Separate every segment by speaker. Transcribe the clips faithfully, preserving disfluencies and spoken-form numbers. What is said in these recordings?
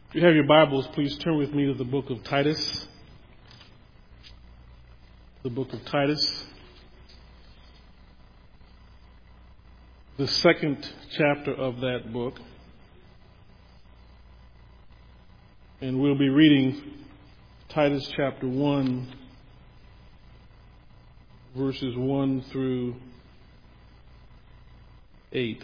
Speaker 1: If you have your Bibles, please turn with me to the book of Titus. The book of Titus. The second chapter of that book. And we'll be reading Titus chapter one, verses one through eight.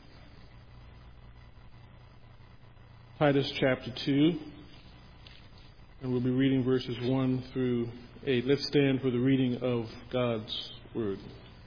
Speaker 1: Titus chapter two, and we'll be reading verses one through eight. Let's stand for the reading of God's Word.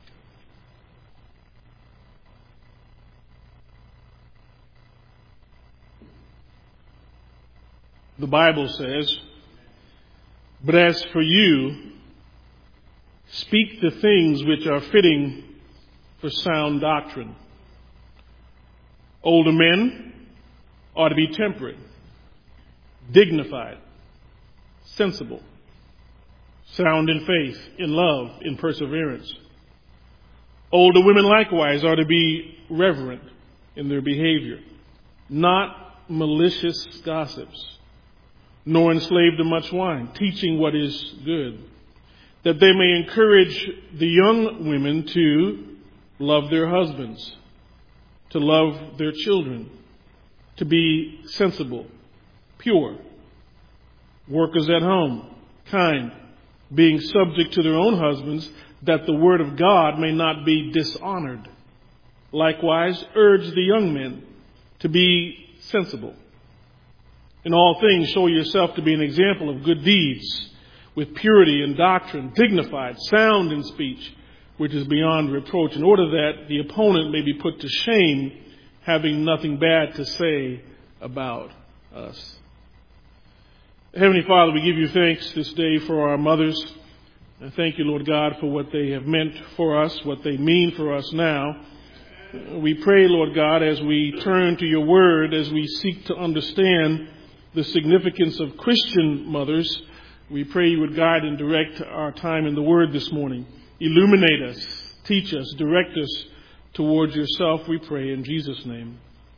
Speaker 1: The Bible says, "But as for you, speak the things which are fitting for sound doctrine. Older men ought to be temperate, dignified, sensible, sound in faith, in love, in perseverance. Older women likewise are to be reverent in their behavior, not malicious gossips, nor enslaved to much wine, teaching what is good, that they may encourage the young women to love their husbands, to love their children, to be sensible, pure, workers at home, kind, being subject to their own husbands, that the word of God may not be dishonored. Likewise, urge the young men to be sensible. In all things, show yourself to be an example of good deeds, with purity and doctrine, dignified, sound in speech, which is beyond reproach, in order that the opponent may be put to shame, having nothing bad to say about us." Heavenly Father, we give you thanks this day for our mothers. And thank you, Lord God, for what they have meant for us, what they mean for us now. We pray, Lord God, as we turn to your word, as we seek to understand the significance of Christian mothers, we pray you would guide and direct our time in the word this morning. Illuminate us, teach us, direct us towards yourself, we pray in Jesus' name.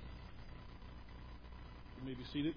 Speaker 1: You may be seated.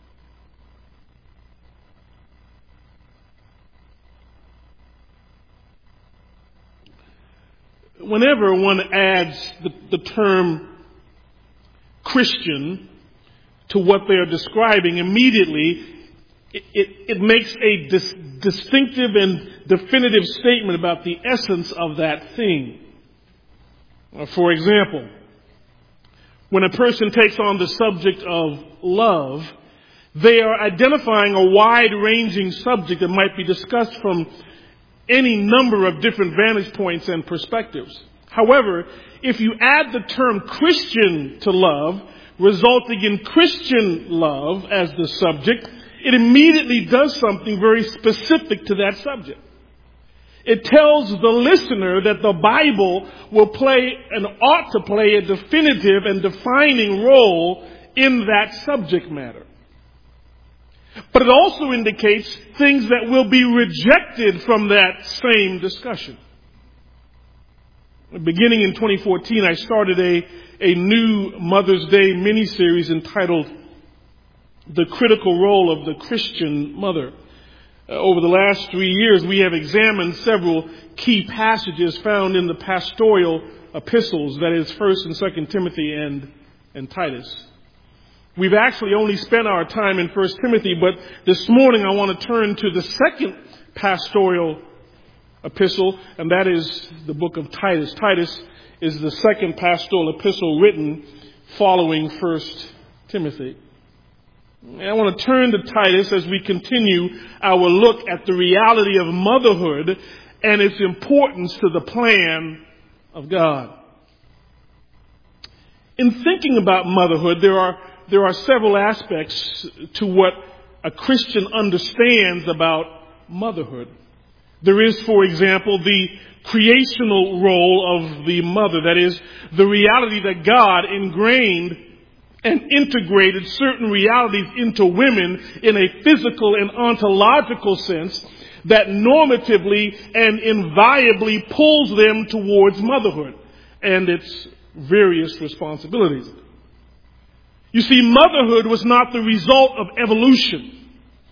Speaker 1: Whenever one adds the, the term Christian to what they are describing, immediately it, it, it makes a dis, distinctive and definitive statement about the essence of that thing. For example, when a person takes on the subject of love, they are identifying a wide-ranging subject that might be discussed from any number of different vantage points and perspectives. However, if you add the term Christian to love, resulting in Christian love as the subject, it immediately does something very specific to that subject. It tells the listener that the Bible will play and ought to play a definitive and defining role in that subject matter. But it also indicates things that will be rejected from that same discussion. Beginning in twenty fourteen, I started a, a new Mother's Day mini-series entitled The Critical Role of the Christian Mother. Uh, over the last three years, we have examined several key passages found in the pastoral epistles, that is, First and Second Timothy and, and Titus. We've actually only spent our time in First Timothy, but this morning I want to turn to the second pastoral epistle, and that is the book of Titus. Titus is the second pastoral epistle written following First Timothy. And I want to turn to Titus as we continue our look at the reality of motherhood and its importance to the plan of God. In thinking about motherhood, there are there are several aspects to what a Christian understands about motherhood. There is, for example, the creational role of the mother. That is, the reality that God ingrained and integrated certain realities into women in a physical and ontological sense that normatively and inviolably pulls them towards motherhood and its various responsibilities. You see, motherhood was not the result of evolution.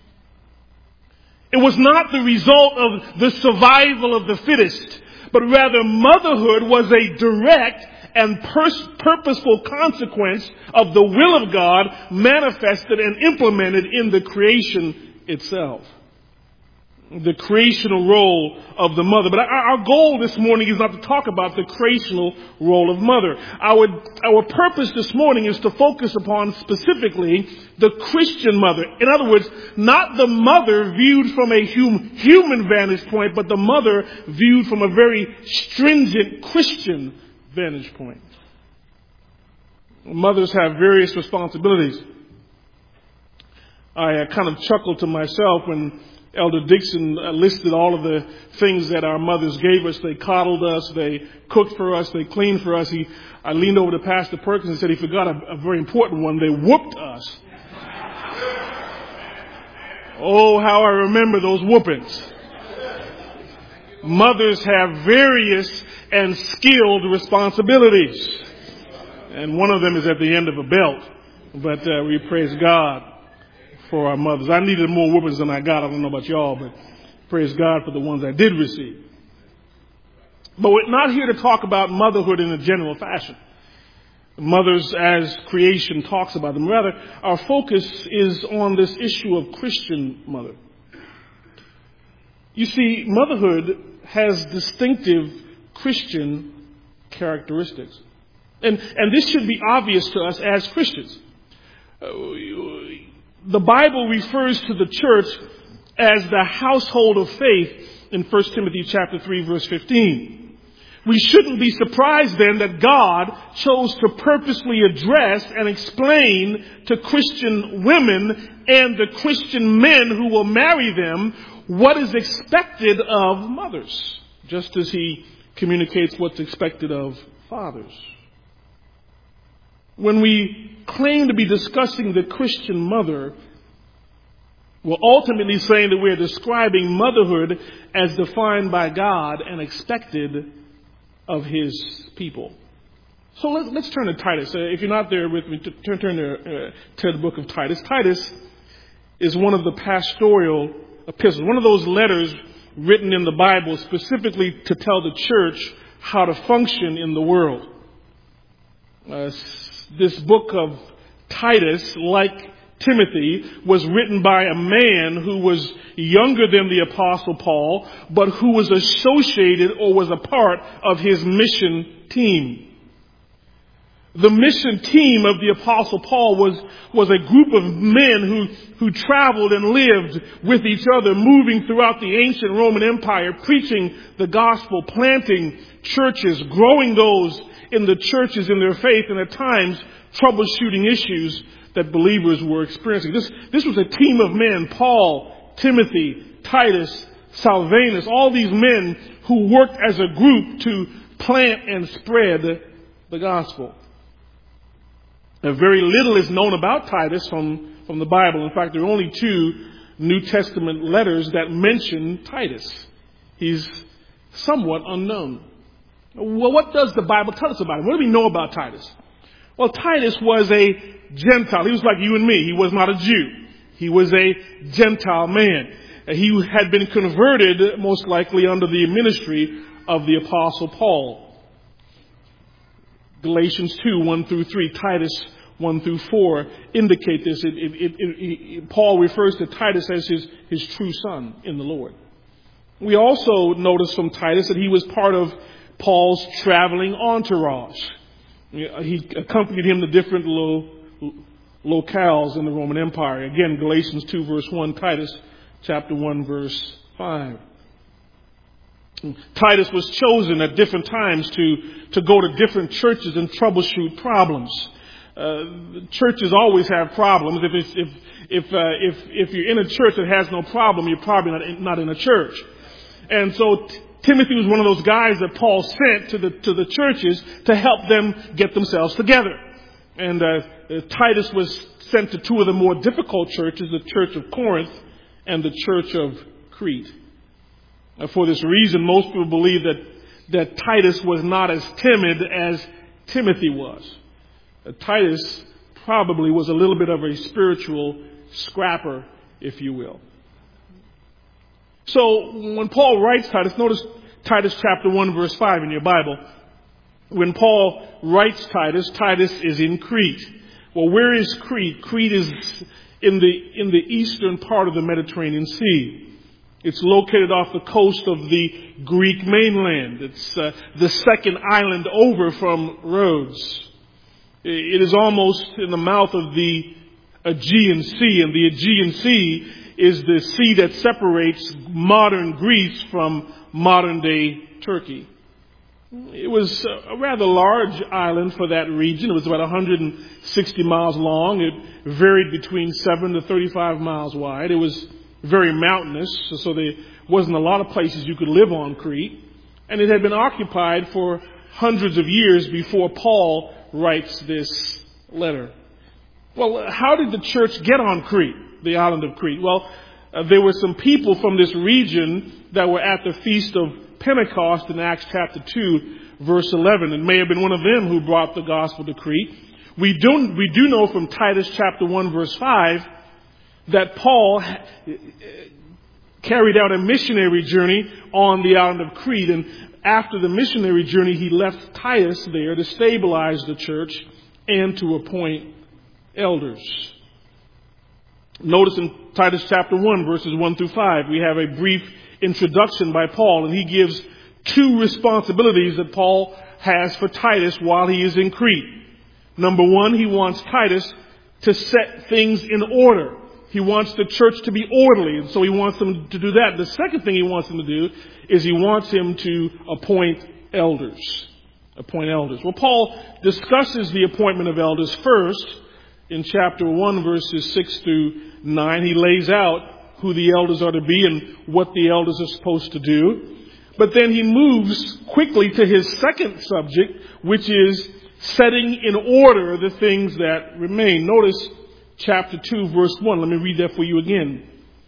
Speaker 1: It was not the result of the survival of the fittest, but rather motherhood was a direct and pers- purposeful consequence of the will of God manifested and implemented in the creation itself. The creational role of the mother. But our, our goal this morning is not to talk about the creational role of mother. Our, our purpose this morning is to focus upon specifically the Christian mother. In other words, not the mother viewed from a hum, human vantage point, but the mother viewed from a very stringent Christian vantage point. Mothers have various responsibilities. I uh, kind of chuckled to myself when Elder Dixon uh, listed all of the things that our mothers gave us. They coddled us, they cooked for us, they cleaned for us. He, I leaned over to Pastor Perkins and said he forgot a, a very important one. They whooped us. Oh, how I remember those whoopings. Mothers have various and skilled responsibilities. And one of them is at the end of a belt. But uh, we praise God for our mothers. I needed more whoopings than I got. I don't know about y'all, but praise God for the ones I did receive. But we're not here to talk about motherhood in a general fashion. Mothers as creation talks about them. Rather, our focus is on this issue of Christian mother. You see, motherhood has distinctive Christian characteristics. And, and this should be obvious to us as Christians. Uh, The Bible refers to the church as the household of faith in First Timothy chapter three, verse fifteen. We shouldn't be surprised then that God chose to purposely address and explain to Christian women and the Christian men who will marry them what is expected of mothers, just as he communicates what's expected of fathers. When we claim to be discussing the Christian mother, we're ultimately saying that we're describing motherhood as defined by God and expected of his people. So let's, let's turn to Titus. Uh, if you're not there with me, turn, turn to, uh, to the book of Titus. Titus is one of the pastoral epistles, one of those letters written in the Bible specifically to tell the church how to function in the world. Uh, this book of Titus, like Timothy, was written by a man who was younger than the Apostle Paul, but who was associated or was a part of his mission team. The mission team of the Apostle Paul was, was a group of men who, who traveled and lived with each other, moving throughout the ancient Roman Empire, preaching the gospel, planting churches, growing those in the churches in their faith, and at times troubleshooting issues that believers were experiencing. This, this was a team of men, Paul, Timothy, Titus, Silvanus, all these men who worked as a group to plant and spread the gospel. Now, very little is known about Titus from, from the Bible. In fact, there are only two New Testament letters that mention Titus. He's somewhat unknown. Well, what does the Bible tell us about him? What do we know about Titus? Well, Titus was a Gentile. He was like you and me. He was not a Jew. He was a Gentile man. He had been converted most likely under the ministry of the Apostle Paul. Galatians two, one through three, Titus one through four indicate this. It, it, it, it, Paul refers to Titus as his, his true son in the Lord. We also notice from Titus that he was part of Paul's traveling entourage. He accompanied him to different lo- locales in the Roman Empire. Again, Galatians two, verse one, Titus chapter one, verse five. Titus was chosen at different times to, to go to different churches and troubleshoot problems. Uh, churches always have problems. If it's, if if uh, if if you're in a church that has no problem, you're probably not in, not in a church. And so t- Timothy was one of those guys that Paul sent to the to the churches to help them get themselves together. And uh, uh, Titus was sent to two of the more difficult churches, the church of Corinth and the church of Crete. Uh, for this reason, most people believe that, that Titus was not as timid as Timothy was. Uh, Titus probably was a little bit of a spiritual scrapper, if you will. So when Paul writes Titus, notice Titus chapter one verse five in your Bible. When Paul writes Titus, Titus is in Crete. Well, where is Crete? Crete is in the in the eastern part of the Mediterranean Sea. It's located off the coast of the Greek mainland. It's uh, the second island over from Rhodes. It is almost in the mouth of the Aegean Sea, and the Aegean Sea is the sea that separates modern Greece from modern-day Turkey. It was a rather large island for that region. It was about one hundred sixty miles long. It varied between seven to thirty-five miles wide. It was very mountainous, so there wasn't a lot of places you could live on Crete. And it had been occupied for hundreds of years before Paul writes this letter. Well, how did the church get on Crete, the island of Crete? Well, uh, there were some people from this region that were at the Feast of Pentecost in Acts chapter two, verse eleven. It may have been one of them who brought the gospel to Crete. We do, we do know from Titus chapter one, verse five, that Paul carried out a missionary journey on the island of Crete. And after the missionary journey, he left Titus there to stabilize the church and to appoint elders. Notice in Titus chapter one, verses one through five, we have a brief introduction by Paul, and he gives two responsibilities that Paul has for Titus while he is in Crete. Number one, he wants Titus to set things in order. He wants the church to be orderly, and so he wants them to do that. The second thing he wants them to do is he wants him to appoint elders. Appoint elders. Well, Paul discusses the appointment of elders first in chapter one, verses six through nine. He lays out who the elders are to be and what the elders are supposed to do. But then he moves quickly to his second subject, which is setting in order the things that remain. Notice chapter two, verse one. Let me read that for you again.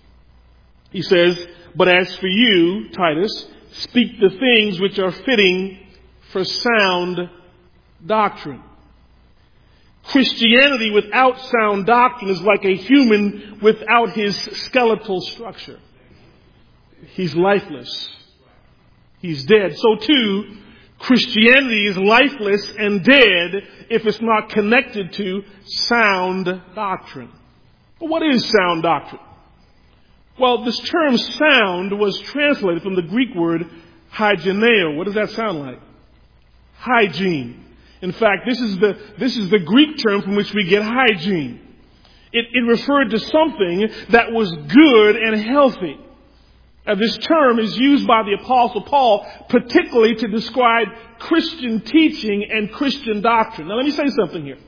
Speaker 1: He says, "But as for you, Titus, speak the things which are fitting for sound doctrine." Christianity without sound doctrine is like a human without his skeletal structure. He's lifeless. He's dead. So too, Christianity is lifeless and dead if it's not connected to sound doctrine. Well, what is sound doctrine? Well, this term sound was translated from the Greek word hygieneo. What does that sound like? Hygiene. In fact, this is the, this is the Greek term from which we get hygiene. It, it referred to something that was good and healthy. And this term is used by the Apostle Paul particularly to describe Christian teaching and Christian doctrine. Now let me say something here.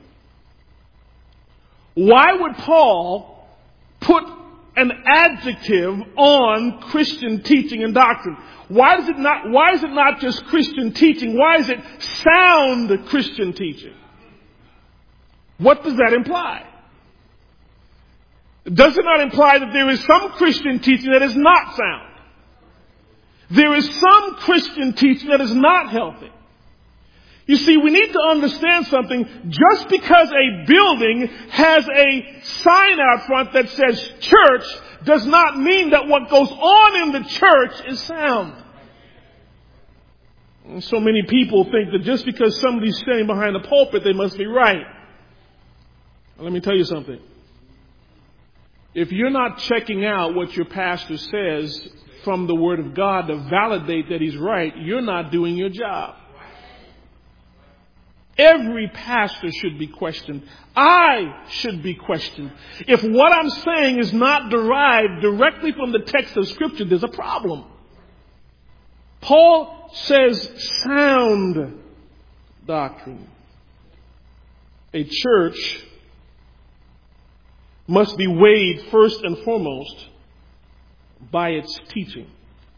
Speaker 1: Why would Paul put an adjective on Christian teaching and doctrine? Why is it not, why is it not just Christian teaching? Why is it sound Christian teaching? What does that imply? Does it not imply that there is some Christian teaching that is not sound? There is some Christian teaching that is not healthy. You see, we need to understand something. Just because a building has a sign out front that says church does not mean that what goes on in the church is sound. And so many people think that just because somebody's standing behind the pulpit, they must be right. Well, let me tell you something. If you're not checking out what your pastor says from the Word of God to validate that he's right, you're not doing your job. Every pastor should be questioned. I should be questioned. If what I'm saying is not derived directly from the text of Scripture, there's a problem. Paul says sound doctrine. A church must be weighed first and foremost by its teaching.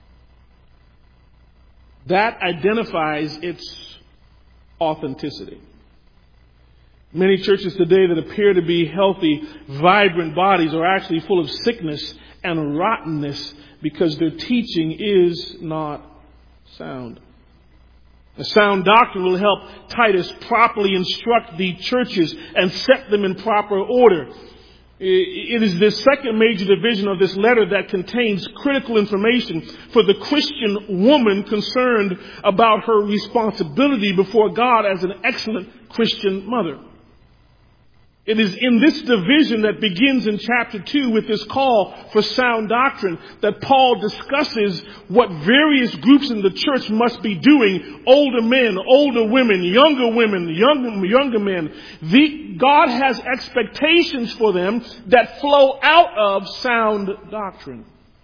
Speaker 1: That identifies its authenticity. Many churches today that appear to be healthy, vibrant bodies are actually full of sickness and rottenness because their teaching is not sound. The sound doctrine will help Titus properly instruct the churches and set them in proper order. It is the second major division of this letter that contains critical information for the Christian woman concerned about her responsibility before God as an excellent Christian mother. It is in this division that begins in chapter two with this call for sound doctrine that Paul discusses what various groups in the church must be doing. Older men, older women, younger women, younger, younger men. The, God has expectations for them that flow out of sound doctrine.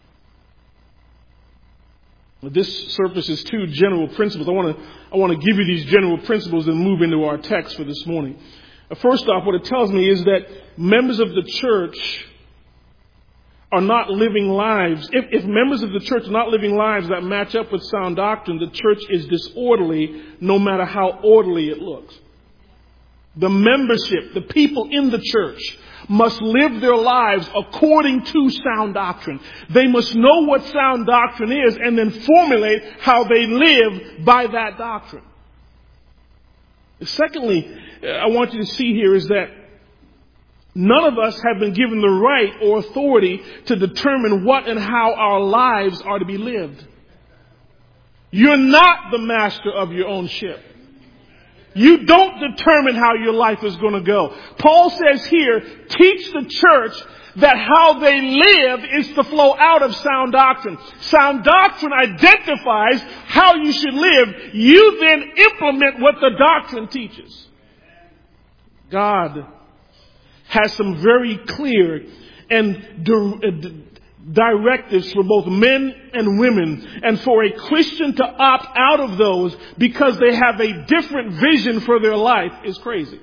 Speaker 1: This surfaces two general principles. I want to, I want to give you these general principles and move into our text for this morning. First off, what it tells me is that members of the church are not living lives. If, if members of the church are not living lives that match up with sound doctrine, the church is disorderly no matter how orderly it looks. The membership, the people in the church, must live their lives according to sound doctrine. They must know what sound doctrine is and then formulate how they live by that doctrine. Secondly, I want you to see here is that none of us have been given the right or authority to determine what and how our lives are to be lived. You're not the master of your own ship. You don't determine how your life is going to go. Paul says here, teach the church that how they live is to flow out of sound doctrine. Sound doctrine identifies how you should live. You then implement what the doctrine teaches. God has some very clear and directives for both men and women, and for a Christian to opt out of those because they have a different vision for their life is crazy.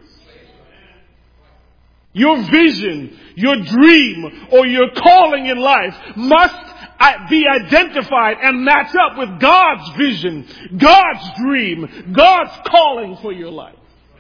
Speaker 1: Your vision, your dream, or your calling in life must be identified and match up with God's vision, God's dream, God's calling for your life.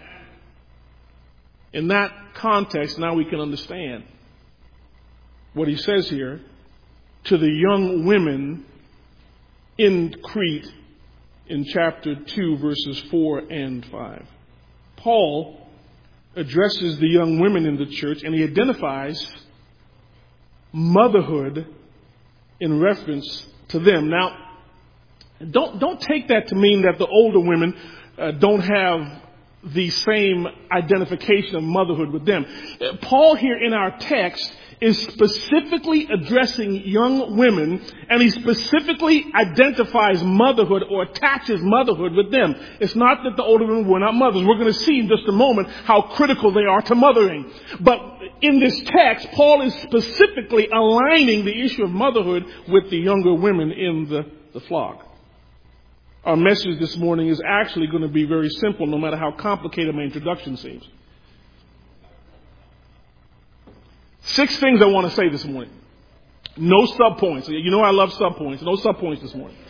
Speaker 1: In that context, now we can understand what he says here to the young women in Crete in chapter two, verses four and five. Paul addresses the young women in the church, and he identifies motherhood in reference to them. Now, don't don't take that to mean that the older women uh, don't have the same identification of motherhood with them. Paul here in our text is specifically addressing young women, and he specifically identifies motherhood or attaches motherhood with them. It's not that the older women were not mothers. We're going to see in just a moment how critical they are to mothering. But in this text, Paul is specifically aligning the issue of motherhood with the younger women in the, the flock. Our message this morning is actually going to be very simple, no matter how complicated my introduction seems. Six things I want to say this morning. No subpoints. You know I love subpoints. No subpoints this morning.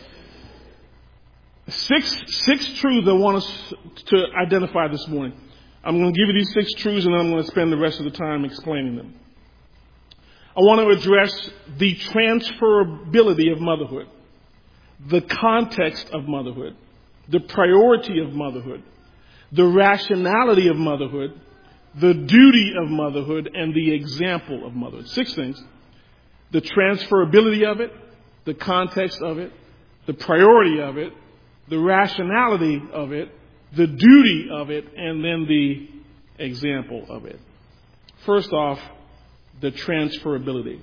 Speaker 1: Six, six truths I want us to identify this morning. I'm going to give you these six truths, and I'm going to spend the rest of the time explaining them. I want to address the transferability of motherhood, the context of motherhood, the priority of motherhood, the rationality of motherhood, the duty of motherhood, and the example of motherhood. Six things. The transferability of it, the context of it, the priority of it, the rationality of it, the duty of it, and then the example of it. First off, the transferability.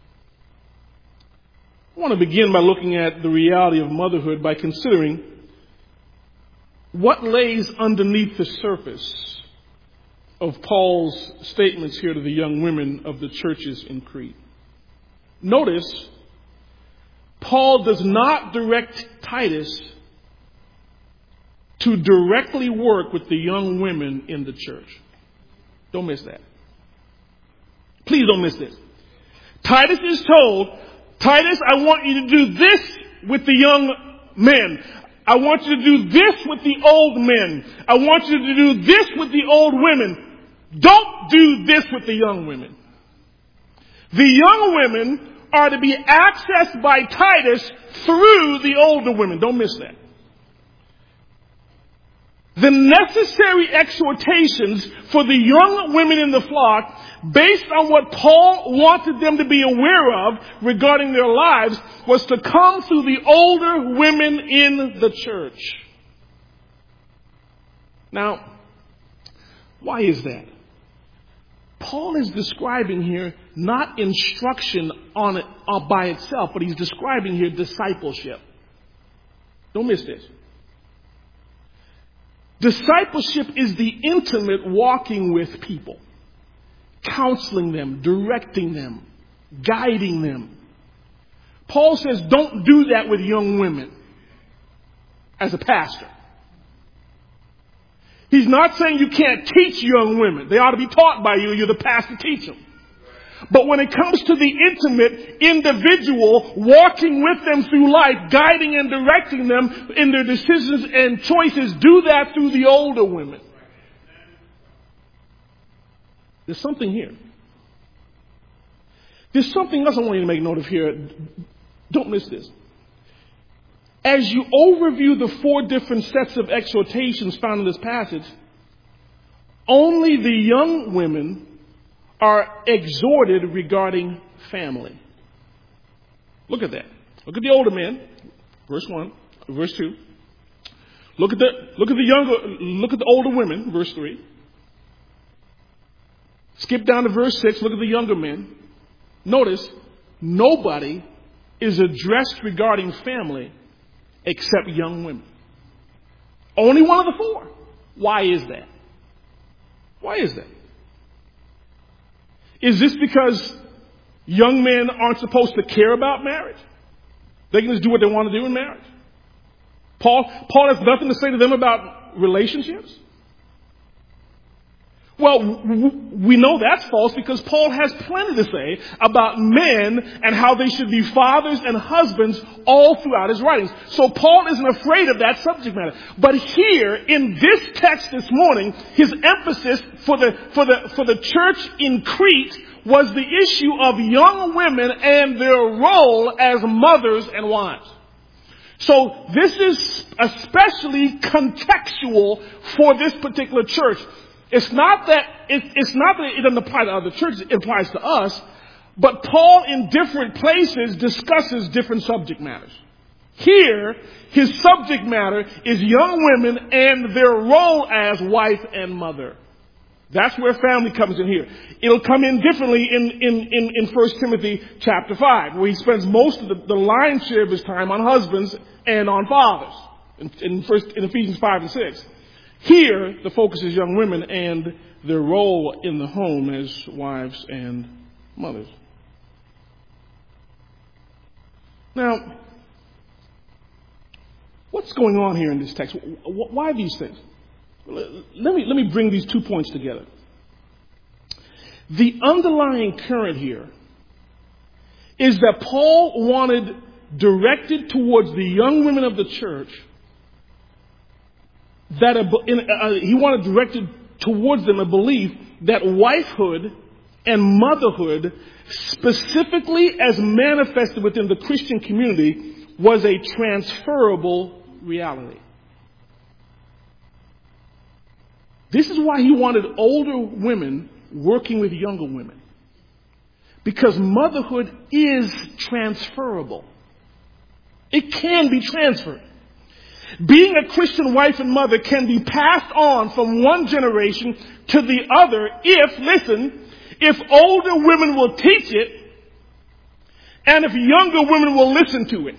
Speaker 1: I want to begin by looking at the reality of motherhood by considering what lays underneath the surface of Paul's statements here to the young women of the churches in Crete. Notice, Paul does not direct Titus to directly work with the young women in the church. Don't miss that. Please don't miss this. Titus is told, Titus, I want you to do this with the young men. I want you to do this with the old men. I want you to do this with the old women. Don't do this with the young women. The young women are to be accessed by Titus through the older women. Don't miss that. the necessary exhortations for the young women in the flock, based on what Paul wanted them to be aware of regarding their lives, was to come through the older women in the church. Now, why is that? Paul is describing here not instruction on it uh, by itself, but he's describing here discipleship. Don't miss this. Discipleship is the intimate walking with people, counseling them, directing them, guiding them. Paul says don't do that with young women as a pastor. He's not saying you can't teach young women. They ought to be taught by you. You're the pastor, teach them. But when it comes to the intimate individual walking with them through life, guiding and directing them in their decisions and choices, do that through the older women. There's something here. There's something else I want you to make note of here. Don't miss this. As you overview the four different sets of exhortations found in this passage, only the young women are exhorted regarding family. Look at that. Look at the older men, verse one, verse two. Look at the look at the younger look at the older women, verse three. Skip down to verse six, look at the younger men. Notice nobody is addressed regarding family except young women. Only one of the four. Why is that? Why is that? Is this because young men aren't supposed to care about marriage? They can just do what they want to do in marriage? Paul, Paul has nothing to say to them about relationships? Well, we know that's false because Paul has plenty to say about men and how they should be fathers and husbands all throughout his writings. So Paul isn't afraid of that subject matter. But here in this text this morning, his emphasis for the, for the, for the church in Crete was the issue of young women and their role as mothers and wives. So this is especially contextual for this particular church. It's not that it, it's not that it doesn't apply to other churches, it applies to us. But Paul in different places discusses different subject matters. Here, his subject matter is young women and their role as wife and mother. That's where family comes in here. It'll come in differently in, in, in, in First Timothy chapter five, where he spends most of the, the lion's share of his time on husbands and on fathers. In, in, first, in Ephesians five and six. Here, the focus is young women and their role in the home as wives and mothers. Now, what's going on here in this text? Why these things? Let me, let me bring these two points together. The underlying current here is that Paul wanted directed towards the young women of the church that a, in, uh, he wanted directed towards them a belief that wifehood and motherhood, specifically as manifested within the Christian community, was a transferable reality. This is why he wanted older women working with younger women. Because motherhood is transferable. It can be transferred. Being a Christian wife and mother can be passed on from one generation to the other if, listen, if older women will teach it and if younger women will listen to it.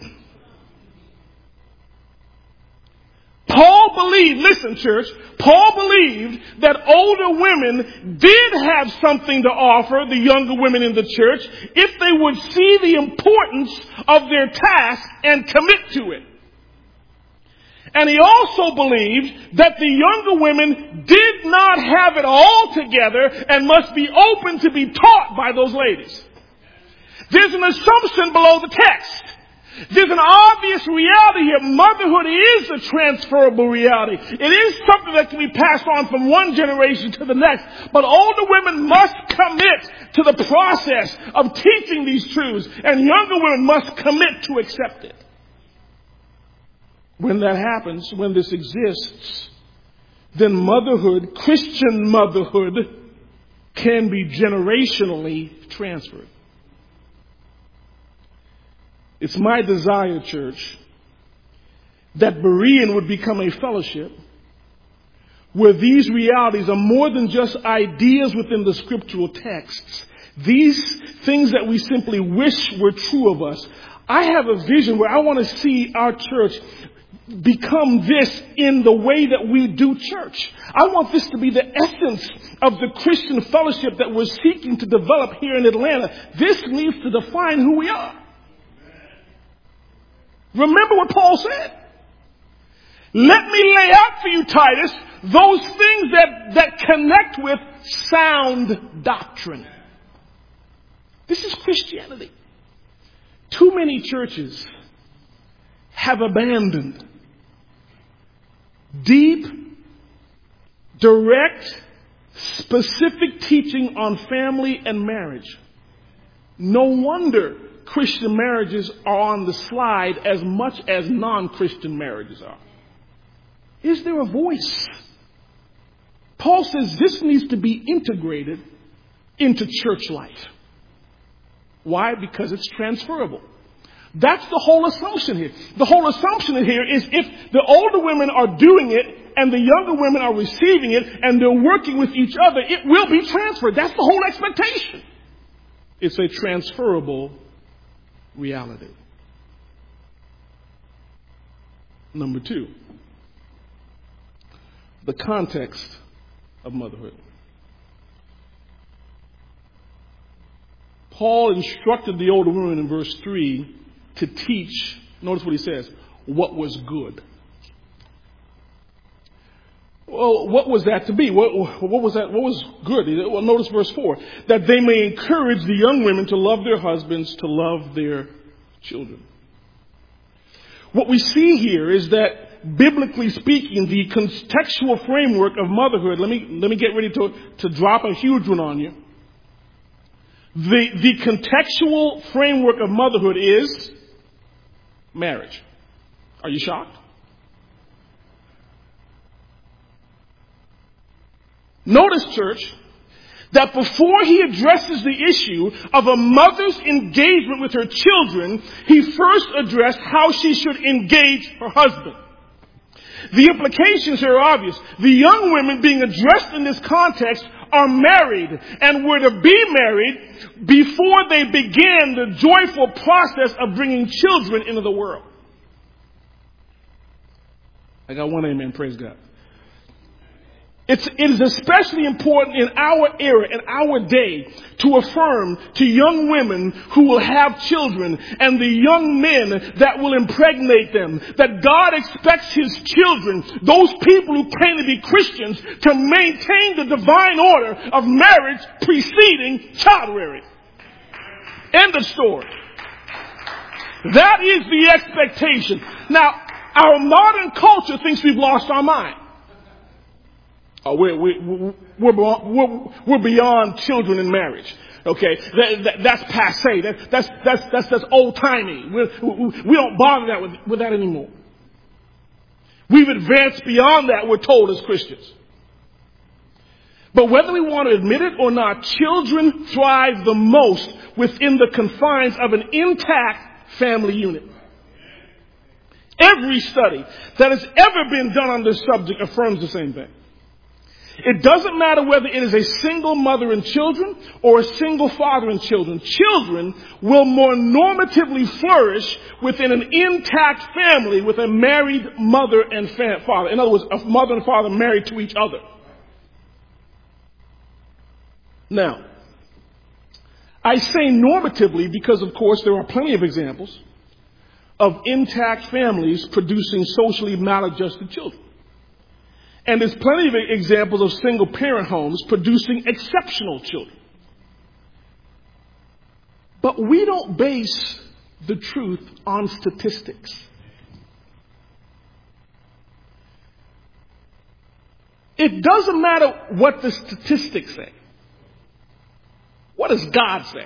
Speaker 1: Paul believed, listen church, Paul believed that older women did have something to offer the younger women in the church if they would see the importance of their task and commit to it. And he also believed that the younger women did not have it all together and must be open to be taught by those ladies. There's an assumption below the text. There's an obvious reality here. Motherhood is a transferable reality. It is something that can be passed on from one generation to the next. But older women must commit to the process of teaching these truths, and younger women must commit to accept it. When that happens, when this exists, then motherhood, Christian motherhood, can be generationally transferred. It's my desire, church, that Berean would become a fellowship where these realities are more than just ideas within the scriptural texts. These things that we simply wish were true of us. I have a vision where I want to see our church become this in the way that we do church. I want this to be the essence of the Christian fellowship that we're seeking to develop here in Atlanta. This needs to define who we are. Remember what Paul said. Let me lay out for you, Titus, those things that, that connect with sound doctrine. This is Christianity. Too many churches have abandoned deep, direct, specific teaching on family and marriage. No wonder Christian marriages are on the slide as much as non-Christian marriages are. Is there a voice? Paul says this needs to be integrated into church life. Why? Because it's transferable. That's the whole assumption here. The whole assumption here is if the older women are doing it and the younger women are receiving it and they're working with each other, it will be transferred. That's the whole expectation. It's a transferable reality. Number two, the context of motherhood. Paul instructed the older women in verse three to teach, notice what he says, what was good. Well, what was that to be? What, what was that? What was good? Well, notice verse four, that they may encourage the young women to love their husbands, to love their children. What we see here is that, biblically speaking, the contextual framework of motherhood, let me, let me get ready to, to drop a huge one on you. The, the contextual framework of motherhood is marriage. Are you shocked? Notice, church, that before he addresses the issue of a mother's engagement with her children, he first addressed how she should engage her husband. The implications here are obvious. The young women being addressed in this context are married and were to be married before they began the joyful process of bringing children into the world. I got one amen, praise God. It's, it is especially important in our era, in our day, to affirm to young women who will have children and the young men that will impregnate them that God expects His children, those people who claim to be Christians, to maintain the divine order of marriage preceding child rearing. End of story. That is the expectation. Now, our modern culture thinks we've lost our mind. Oh, we're, we're, we're, we're, we're beyond children and marriage. Okay, that, that, that's passe. That, that's, that's, that's, that's old-timey. We're, we don't bother that with, with that anymore. We've advanced beyond that, we're told as Christians. But whether we want to admit it or not, children thrive the most within the confines of an intact family unit. Every study that has ever been done on this subject affirms the same thing. It doesn't matter whether it is a single mother and children or a single father and children. Children will more normatively flourish within an intact family with a married mother and fa- father. In other words, a mother and father married to each other. Now, I say normatively because, of course, there are plenty of examples of intact families producing socially maladjusted children. And there's plenty of examples of single-parent homes producing exceptional children. But we don't base the truth on statistics. It doesn't matter what the statistics say. What does God say?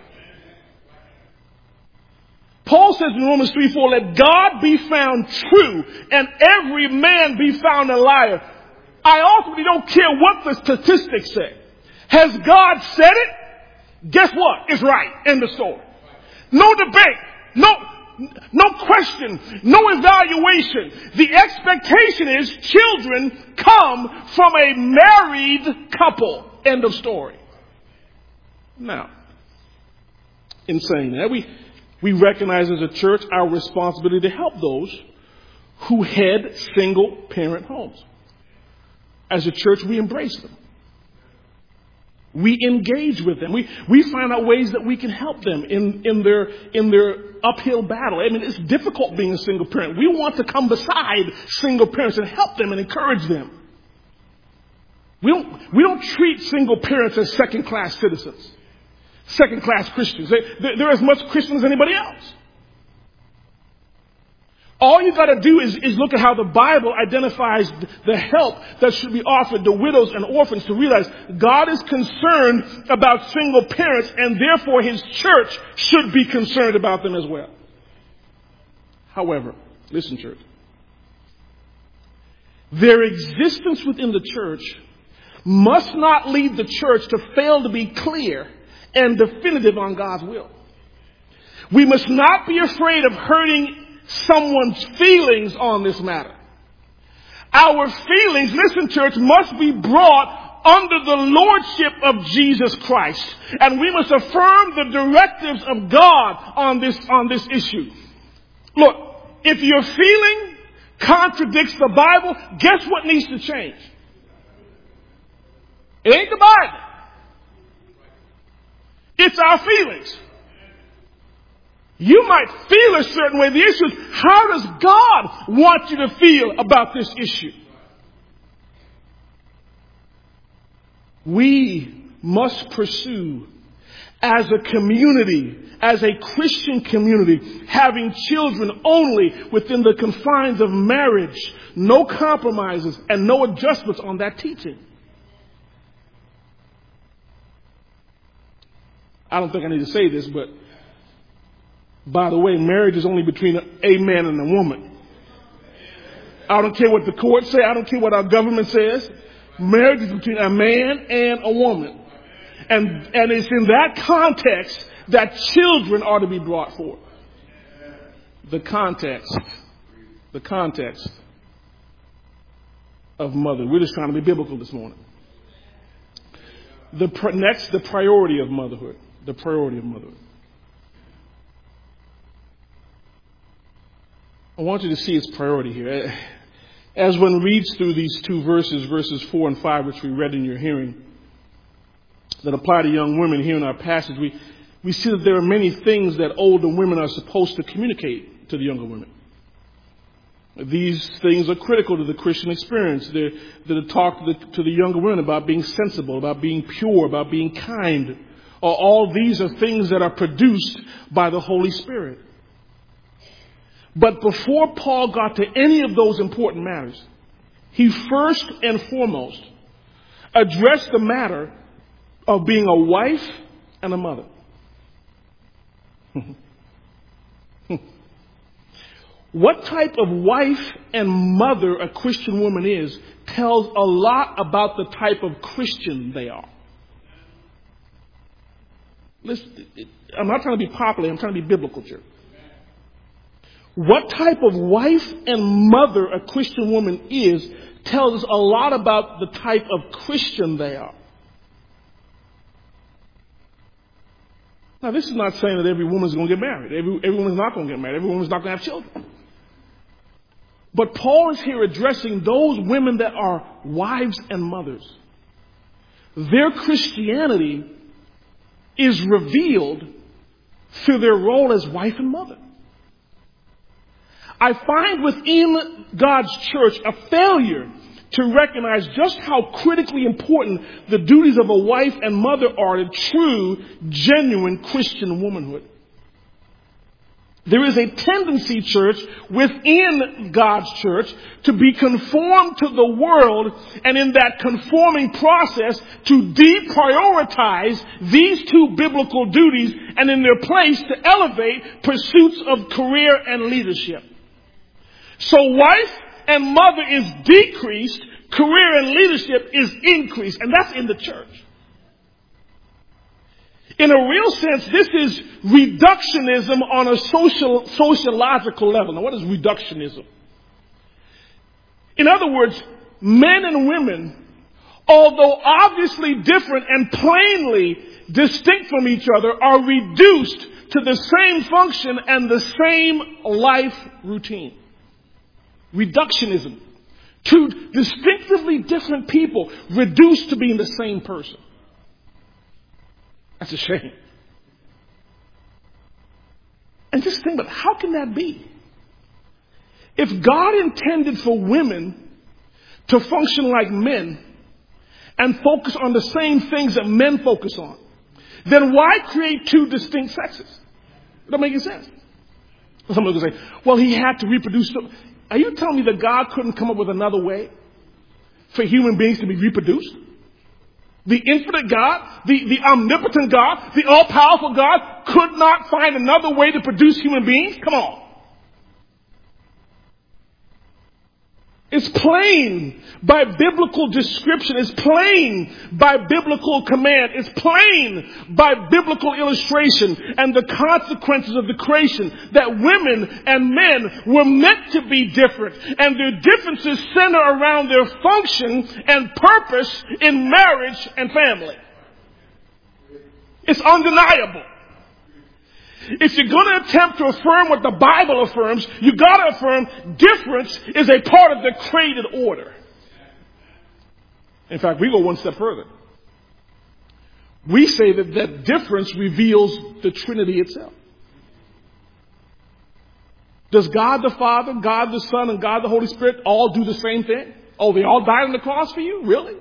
Speaker 1: Paul says in Romans three four, let God be found true and every man be found a liar. I ultimately don't care what the statistics say. Has God said it? Guess what? It's right. End of story. No debate. No, no question. No evaluation. The expectation is children come from a married couple. End of story. Now, in saying that, we, we recognize as a church our responsibility to help those who head single parent homes. As a church, we embrace them. We engage with them. We, we find out ways that we can help them in, in their, in their uphill battle. I mean, it's difficult being a single parent. We want to come beside single parents and help them and encourage them. We don't, we don't treat single parents as second class citizens, second class Christians. They, they're, they're as much Christian as anybody else. All you got to do is, is look at how the Bible identifies the help that should be offered to widows and orphans to realize God is concerned about single parents, and therefore his church should be concerned about them as well. However, listen, church, their existence within the church must not lead the church to fail to be clear and definitive on God's will. We must not be afraid of hurting someone's feelings on this matter. Our feelings, listen, church, must be brought under the lordship of Jesus Christ. And we must affirm the directives of God on this, on this issue. Look, if your feeling contradicts the Bible, guess what needs to change? It ain't the Bible. It's our feelings. You might feel a certain way. The issue is, how does God want you to feel about this issue? We must pursue, as a community, as a Christian community, having children only within the confines of marriage, no compromises and no adjustments on that teaching. I don't think I need to say this, but by the way, marriage is only between a man and a woman. I don't care what the courts say. I don't care what our government says. Marriage is between a man and a woman. And, and it's in that context that children are to be brought forth. The context, the context of mother. We're just trying to be biblical this morning. The pr- next, the priority of motherhood. The priority of motherhood. I want you to see its priority here. As one reads through these two verses, verses four and five, which we read in your hearing, that apply to young women here in our passage, we, we see that there are many things that older women are supposed to communicate to the younger women. These things are critical to the Christian experience. They're, they're to talk to the, to the younger women about being sensible, about being pure, about being kind. All these are things that are produced by the Holy Spirit. But before Paul got to any of those important matters, he first and foremost addressed the matter of being a wife and a mother. What type of wife and mother a Christian woman is tells a lot about the type of Christian they are. Listen, I'm not trying to be popular, I'm trying to be biblical, church. What type of wife and mother a Christian woman is tells us a lot about the type of Christian they are. Now, this is not saying that every woman's going to get married. Every, every woman's not going to get married. Every woman's not going to have children. But Paul is here addressing those women that are wives and mothers. Their Christianity is revealed through their role as wife and mother. I find within God's church a failure to recognize just how critically important the duties of a wife and mother are to true, genuine Christian womanhood. There is a tendency, church, within God's church to be conformed to the world, and in that conforming process to deprioritize these two biblical duties and in their place to elevate pursuits of career and leadership. So wife and mother is decreased career and leadership is increased, and that's in the church. In a real sense, this is reductionism on a social, sociological level. Now, what is reductionism? In other words, men and women, although obviously different and plainly distinct from each other, are reduced to the same function and the same life routine. Reductionism. Two distinctively different people reduced to being the same person. That's a shame. And just think about it. How can that be? If God intended for women to function like men and focus on the same things that men focus on, then why create two distinct sexes? It doesn't make any sense. Somebody will say, well, he had to reproduce. Are you telling me that God couldn't come up with another way for human beings to be reproduced? The infinite God, the, the omnipotent God, the all-powerful God could not find another way to produce human beings? Come on. It's plain by biblical description. It's plain by biblical command. It's plain by biblical illustration and the consequences of the creation that women and men were meant to be different. And their differences center around their function and purpose in marriage and family. It's undeniable. If you're going to attempt to affirm what the Bible affirms, you've got to affirm difference is a part of the created order. In fact, we go one step further. We say that that difference reveals the Trinity itself. Does God the Father, God the Son, and God the Holy Spirit all do the same thing? Oh, they all died on the cross for you? Really?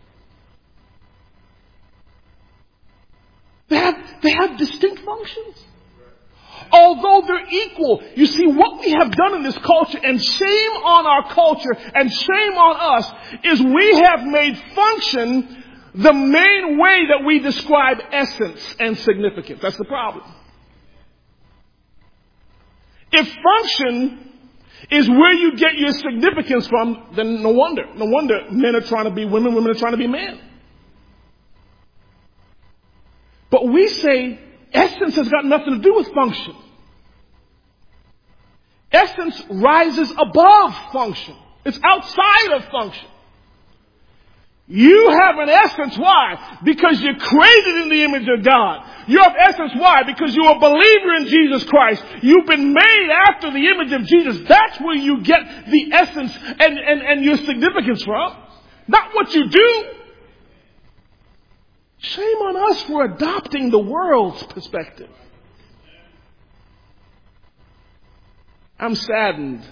Speaker 1: They have, they have distinct functions. Although they're equal, you see what we have done in this culture, and shame on our culture and shame on us, is we have made function the main way that we describe essence and significance. That's the problem. If function is where you get your significance from, then no wonder. No wonder men are trying to be women, women are trying to be men. But we say essence has got nothing to do with function. Essence rises above function. It's outside of function. You have an essence. Why? Because you're created in the image of God. You have essence. Why? Because you're a believer in Jesus Christ. You've been made after the image of Jesus. That's where you get the essence and, and, and your significance from. Not what you do. Shame on us for adopting the world's perspective. I'm saddened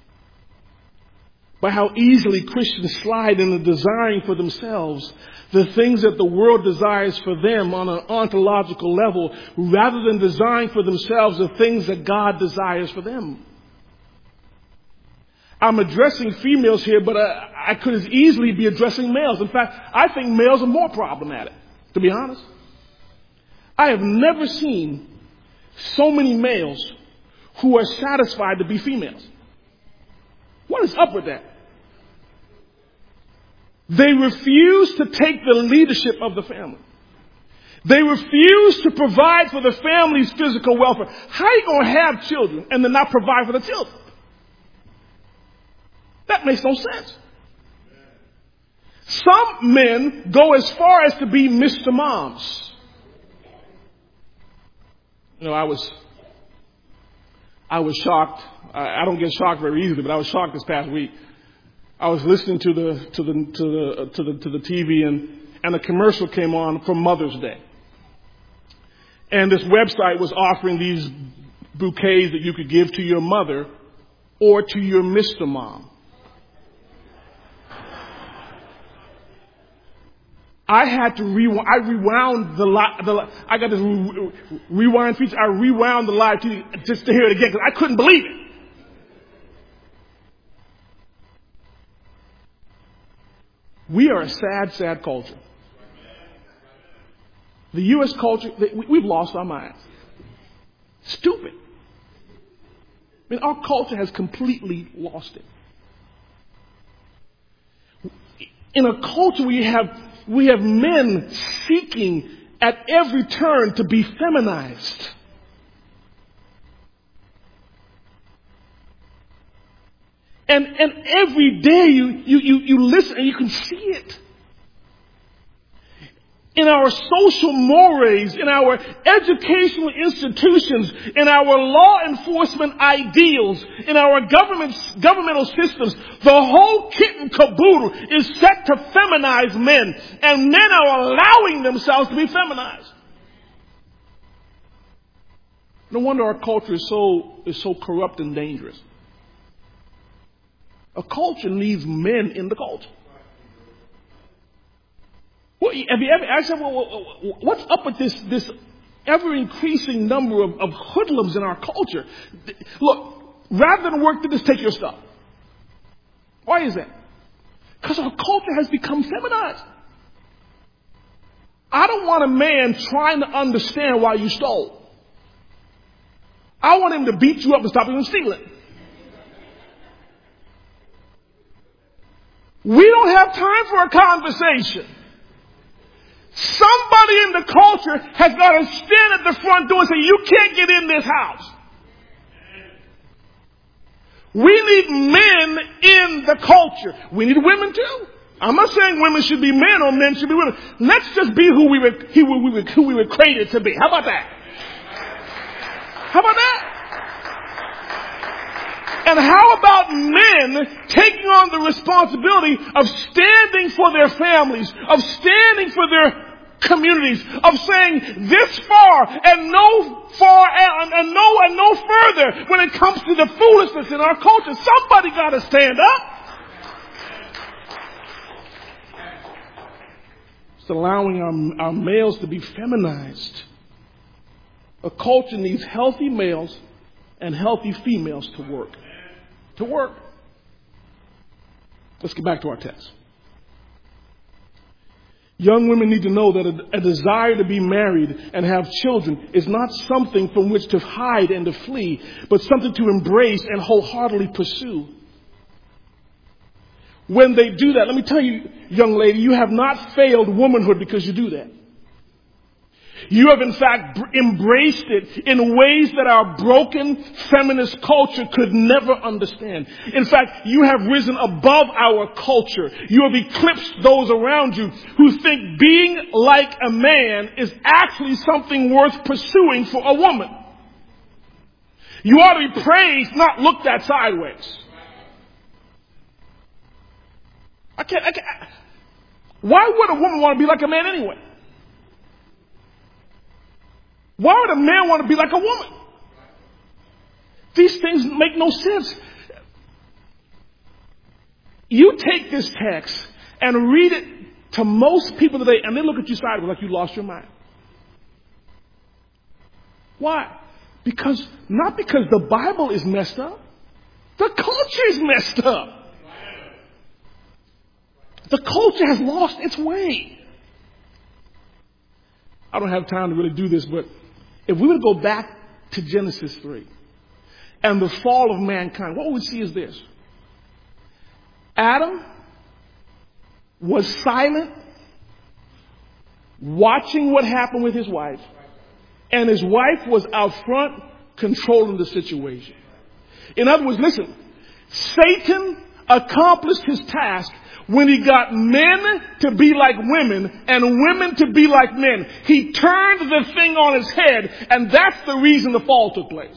Speaker 1: by how easily Christians slide into desiring for themselves the things that the world desires for them on an ontological level, rather than desiring for themselves the things that God desires for them. I'm addressing females here, but I, I could as easily be addressing males. In fact, I think males are more problematic, to be honest. I have never seen so many males who are satisfied to be females. What is up with that? They refuse to take the leadership of the family. They refuse to provide for the family's physical welfare. How are you going to have children and then not provide for the children? That makes no sense. Some men go as far as to be Mister Moms. You know, I was, I was shocked. I, I don't get shocked very easily, but I was shocked this past week. I was listening to the to the to the to the to the T V, and and a commercial came on for Mother's Day. And this website was offering these bouquets that you could give to your mother or to your Mister Mom. I had to rewind. I rewound the live. The, I got this re- rewind feature. I rewound the live T V just to hear it again because I couldn't believe it. We are a sad, sad culture. The U S culture, we've lost our minds. Stupid. I mean, our culture has completely lost it. in a culture where you have, we have men seeking at every turn to be feminized. And, and every day you, you, you, you listen and you can see it. In our social mores, in our educational institutions, in our law enforcement ideals, in our government, governmental systems, the whole kit and caboodle is set to feminize men. And men are allowing themselves to be feminized. No wonder our culture is so, is so corrupt and dangerous. A culture needs men in the culture. Well, have you ever asked, well, what's up with this, this ever-increasing number of, of hoodlums in our culture? Look, rather than work, just take your stuff. Why is that? Because our culture has become feminized. I don't want a man trying to understand why you stole. I want him to beat you up and stop you from stealing. We don't have time for a conversation. Somebody in the culture has got to stand at the front door and say, you can't get in this house. We need men in the culture. We need women too. I'm not saying women should be men or men should be women. Let's just be who we were, who we were, who we were created to be. How about that? How about that? And how about men taking on the responsibility of standing for their families, of standing for their communities, of saying this far and no far and, and no and no further when it comes to the foolishness in our culture? Somebody got to stand up. It's allowing our, our males to be feminized. A culture needs healthy males and healthy females to work. To work. Let's get back to our text. Young women need to know that a, a desire to be married and have children is not something from which to hide and to flee, but something to embrace and wholeheartedly pursue. When they do that, let me tell you, young lady, you have not failed womanhood because you do that. You have in fact embraced it in ways that our broken feminist culture could never understand. In fact, you have risen above our culture. You have eclipsed those around you who think being like a man is actually something worth pursuing for a woman. You ought to be praised, not looked at sideways. I can't, I can't. Why would a woman want to be like a man anyway? Why would a man want to be like a woman? These things make no sense. You take this text and read it to most people today, and they look at you sideways like you lost your mind. Why? Because, not because the Bible is messed up. The culture is messed up. The culture has lost its way. I don't have time to really do this, but if we were to go back to Genesis three and the fall of mankind, what we see is this. Adam was silent, watching what happened with his wife, and his wife was out front controlling the situation. In other words, listen, Satan accomplished his task when he got men to be like women and women to be like men. He turned the thing on its head, and that's the reason the fall took place.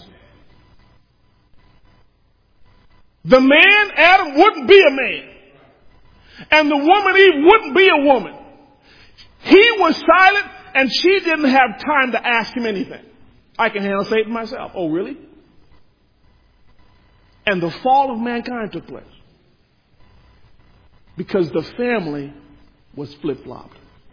Speaker 1: The man, Adam, wouldn't be a man. And the woman, Eve, wouldn't be a woman. He was silent, and she didn't have time to ask him anything. I can handle Satan myself. Oh, really? And the fall of mankind took place. Because the family was flip-flopped.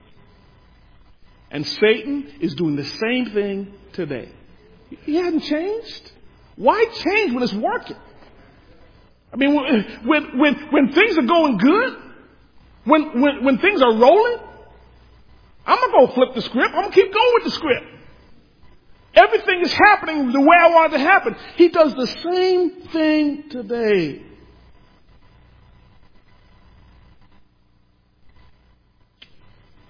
Speaker 1: And Satan is doing the same thing today. He hasn't changed. Why change when it's working? I mean, when, when, when things are going good, when, when, when things are rolling, I'm not going to flip the script. I'm going to keep going with the script. Everything is happening the way I want it to happen. He does the same thing today.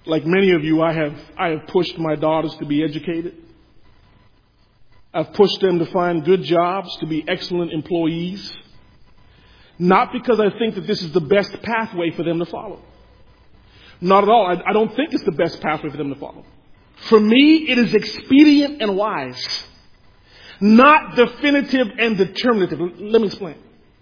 Speaker 1: Like many of you, I have, I have pushed my daughters to be educated. I've pushed them to find good jobs, to be excellent employees. Not because I think that this is the best pathway for them to follow. Not at all. I, I don't think it's the best pathway for them to follow. For me, it is expedient and wise. Not definitive and determinative. Let me explain.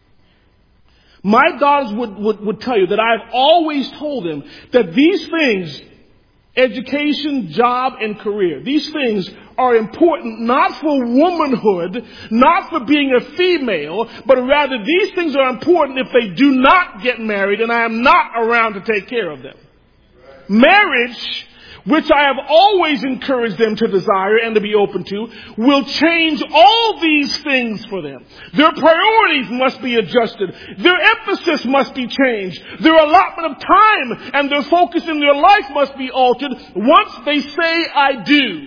Speaker 1: My daughters would, would, would tell you that I've always told them that these things, education, job, and career, these things are important not for womanhood, not for being a female, but rather these things are important if they do not get married and I am not around to take care of them. Marriage, which I have always encouraged them to desire and to be open to, will change all these things for them. Their priorities must be adjusted. Their emphasis must be changed. Their allotment of time and their focus in their life must be altered once they say, I do.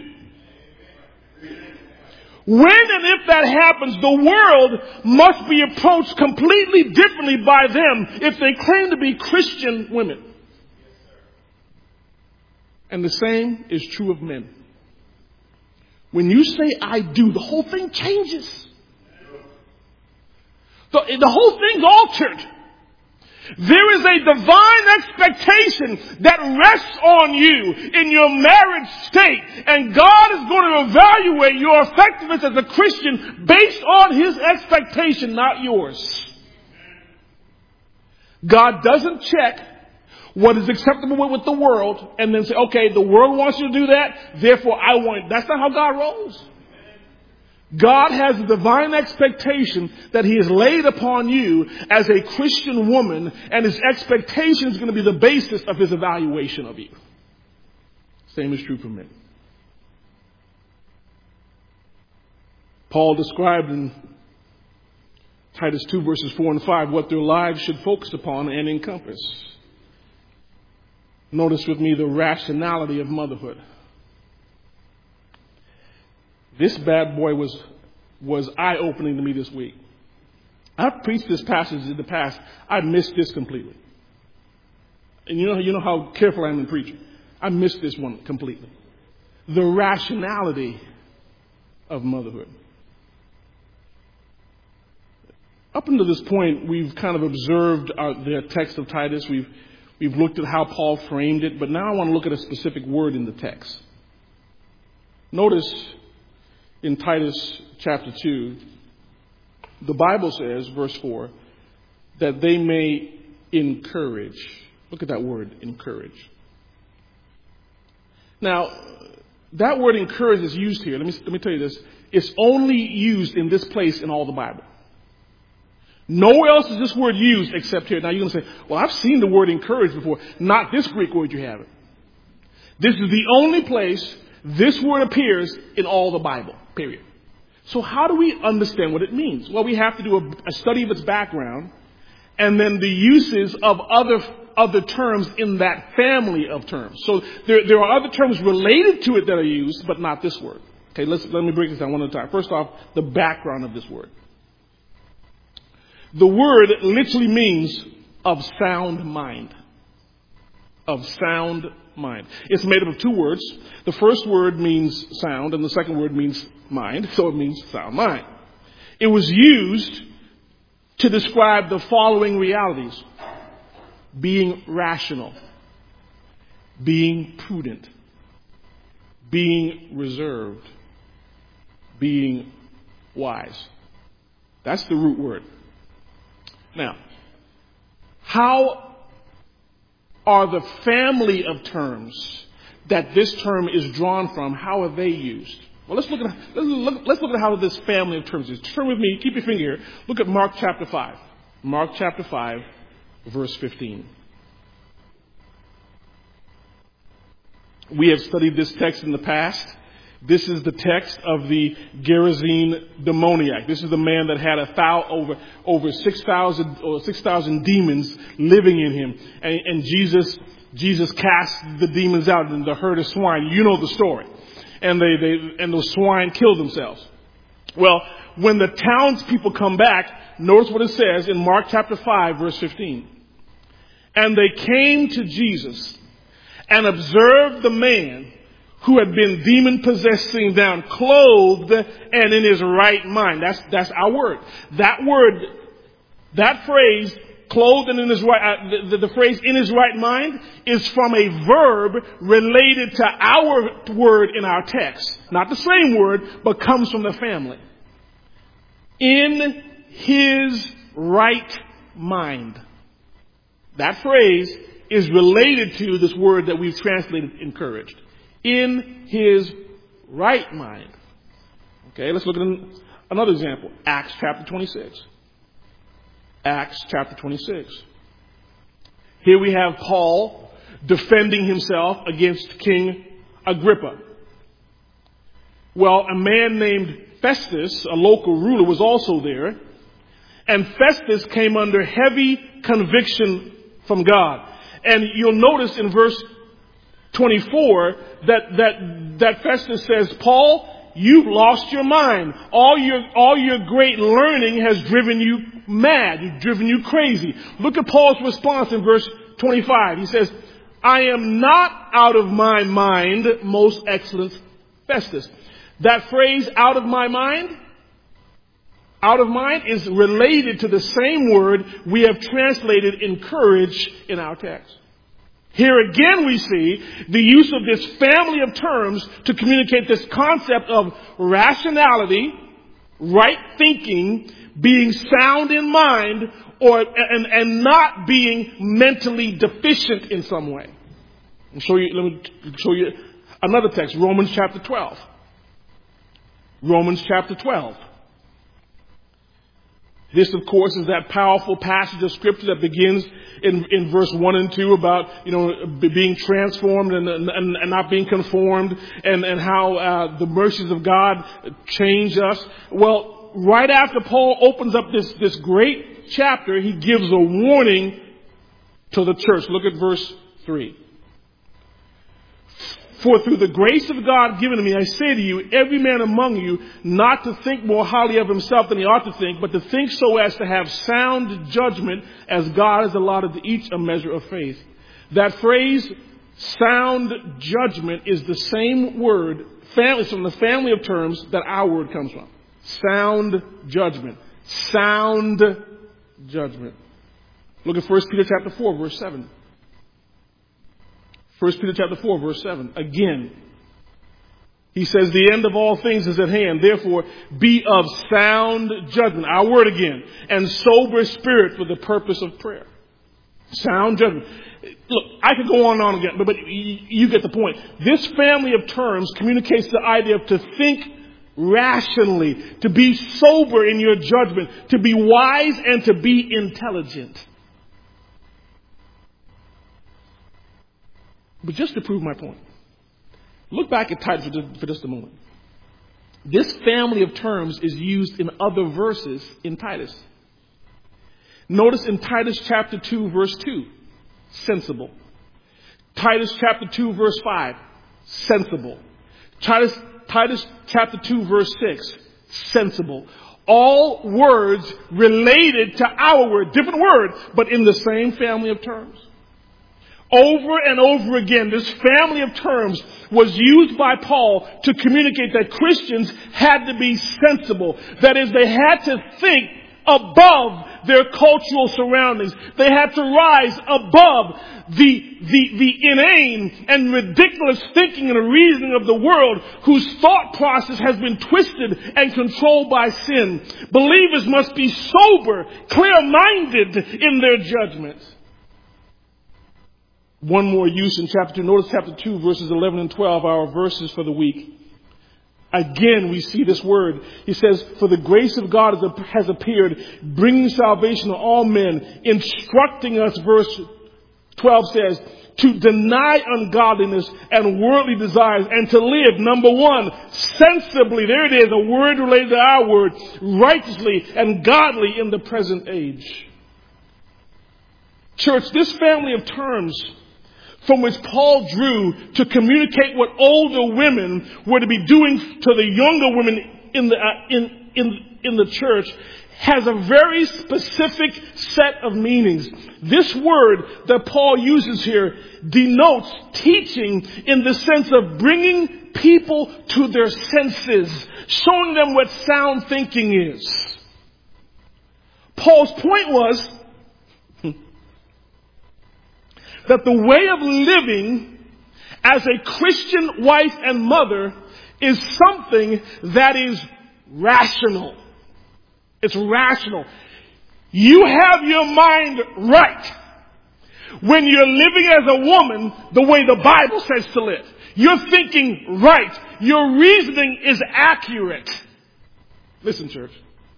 Speaker 1: When and if that happens, the world must be approached completely differently by them if they claim to be Christian women. And the same is true of men. When you say, I do, the whole thing changes. The, the whole thing's altered. There is a divine expectation that rests on you in your marriage state. And God is going to evaluate your effectiveness as a Christian based on His expectation, not yours. God doesn't check what is acceptable with the world and then say, okay, the world wants you to do that, therefore I want it. That's not how God rolls. God has a divine expectation that He has laid upon you as a Christian woman, and His expectation is going to be the basis of His evaluation of you. Same is true for men. Paul described in Titus two verses four and five what their lives should focus upon and encompass. Notice with me the rationality of motherhood. This bad boy was, was eye-opening to me this week. I've preached this passage in the past. I missed this completely. And you know, you know how careful I am in preaching. I missed this one completely. The rationality of motherhood. Up until this point, we've kind of observed our, the text of Titus. We've We've looked at how Paul framed it, but now I want to look at a specific word in the text. Notice in Titus chapter two, the Bible says, verse four, that they may encourage. Look at that word, encourage. Now, that word encourage is used here. Let me, let me tell you this. It's only used in this place in all the Bible. Nowhere else is this word used except here. Now you're going to say, well, I've seen the word encourage before. Not this Greek word you have it. This is the only place this word appears in all the Bible, period. So how do we understand what it means? Well, we have to do a, a study of its background and then the uses of other other terms in that family of terms. So there, there are other terms related to it that are used, but not this word. Okay, let's, let me break this down one at a time. First off, the background of this word. The word literally means of sound mind. Of sound mind. It's made up of two words. The first word means sound and the second word means mind. So it means sound mind. It was used to describe the following realities. Being rational. Being prudent. Being reserved. Being wise. That's the root word. Now, how are the family of terms that this term is drawn from, how are they used? Well, let's look at let's look, let's look at how this family of terms is. Turn with me, keep your finger here. Look at Mark chapter five. Mark chapter five, verse fifteen. We have studied this text in the past. This is the text of the Gerasene demoniac. This is the man that had a thou, over over six thousand or six thousand demons living in him, and, and Jesus Jesus cast the demons out in the herd of swine. You know the story, and they they and those swine killed themselves. Well, when the townspeople come back, notice what it says in Mark chapter five, verse fifteen. And they came to Jesus and observed the man who had been demon-possessed sitting down, clothed and in his right mind. That's, that's our word. That word, that phrase, clothed and in his right, uh, the, the phrase in his right mind is from a verb related to our word in our text. Not the same word, but comes from the family. In his right mind. That phrase is related to this word that we've translated encouraged. In his right mind. Okay, let's look at another example. Acts chapter twenty-six. Acts chapter twenty-six. Here we have Paul defending himself against King Agrippa. Well, a man named Festus, a local ruler, was also there. And Festus came under heavy conviction from God. And you'll notice in verse twenty-four that, that, that Festus says, Paul, you've lost your mind. All your, all your great learning has driven you mad. You've driven you crazy. Look at Paul's response in verse twenty-five. He says, I am not out of my mind, most excellent Festus. That phrase, out of my mind, out of mind, is related to the same word we have translated encourage in our text. Here again we see the use of this family of terms to communicate this concept of rationality, right thinking, being sound in mind, or and, and not being mentally deficient in some way. I'll show you, let me show you another text, Romans chapter twelve. Romans chapter twelve. This, of course, is that powerful passage of Scripture that begins in, in verse one and two about, you know, being transformed and, and, and not being conformed, and, and how uh, the mercies of God change us. Well, right after Paul opens up this, this great chapter, he gives a warning to the church. Look at verse three. For through the grace of God given to me, I say to you, every man among you, not to think more highly of himself than he ought to think, but to think so as to have sound judgment, as God has allotted to each a measure of faith. That phrase, sound judgment, is the same word, family, from the family of terms that our word comes from. Sound judgment. Sound judgment. Look at First Peter chapter four, verse seven. First Peter chapter four, verse seven. Again, he says, the end of all things is at hand. Therefore, be of sound judgment. Our word again. And sober spirit for the purpose of prayer. Sound judgment. Look, I could go on and on again, but, but you get the point. This family of terms communicates the idea of to think rationally, to be sober in your judgment, to be wise and to be intelligent. But just to prove my point, look back at Titus for just a moment. This family of terms is used in other verses in Titus. Notice in Titus chapter two, verse two, sensible. Titus chapter two, verse five, sensible. Titus, Titus chapter two, verse six, sensible. All words related to our word, different word, but in the same family of terms. Over and over again, this family of terms was used by Paul to communicate that Christians had to be sensible. That is, they had to think above their cultural surroundings. They had to rise above the, the, the inane and ridiculous thinking and reasoning of the world, whose thought process has been twisted and controlled by sin. Believers must be sober, clear-minded in their judgments. One more use in chapter two. Notice chapter two, verses eleven and twelve, our verses for the week. Again, we see this word. He says, for the grace of God has appeared, bringing salvation to all men, instructing us, verse twelve says, to deny ungodliness and worldly desires and to live, number one, sensibly, there it is, a word related to our word, righteously and godly in the present age. Church, this family of terms from which Paul drew to communicate what older women were to be doing to the younger women in the uh, in in in the church has a very specific set of meanings. This word that Paul uses here denotes teaching in the sense of bringing people to their senses, showing them what sound thinking is. Paul's point was that the way of living as a Christian wife and mother is something that is rational. It's rational. You have your mind right when you're living as a woman the way the Bible says to live. You're thinking right. Your reasoning is accurate. Listen, church.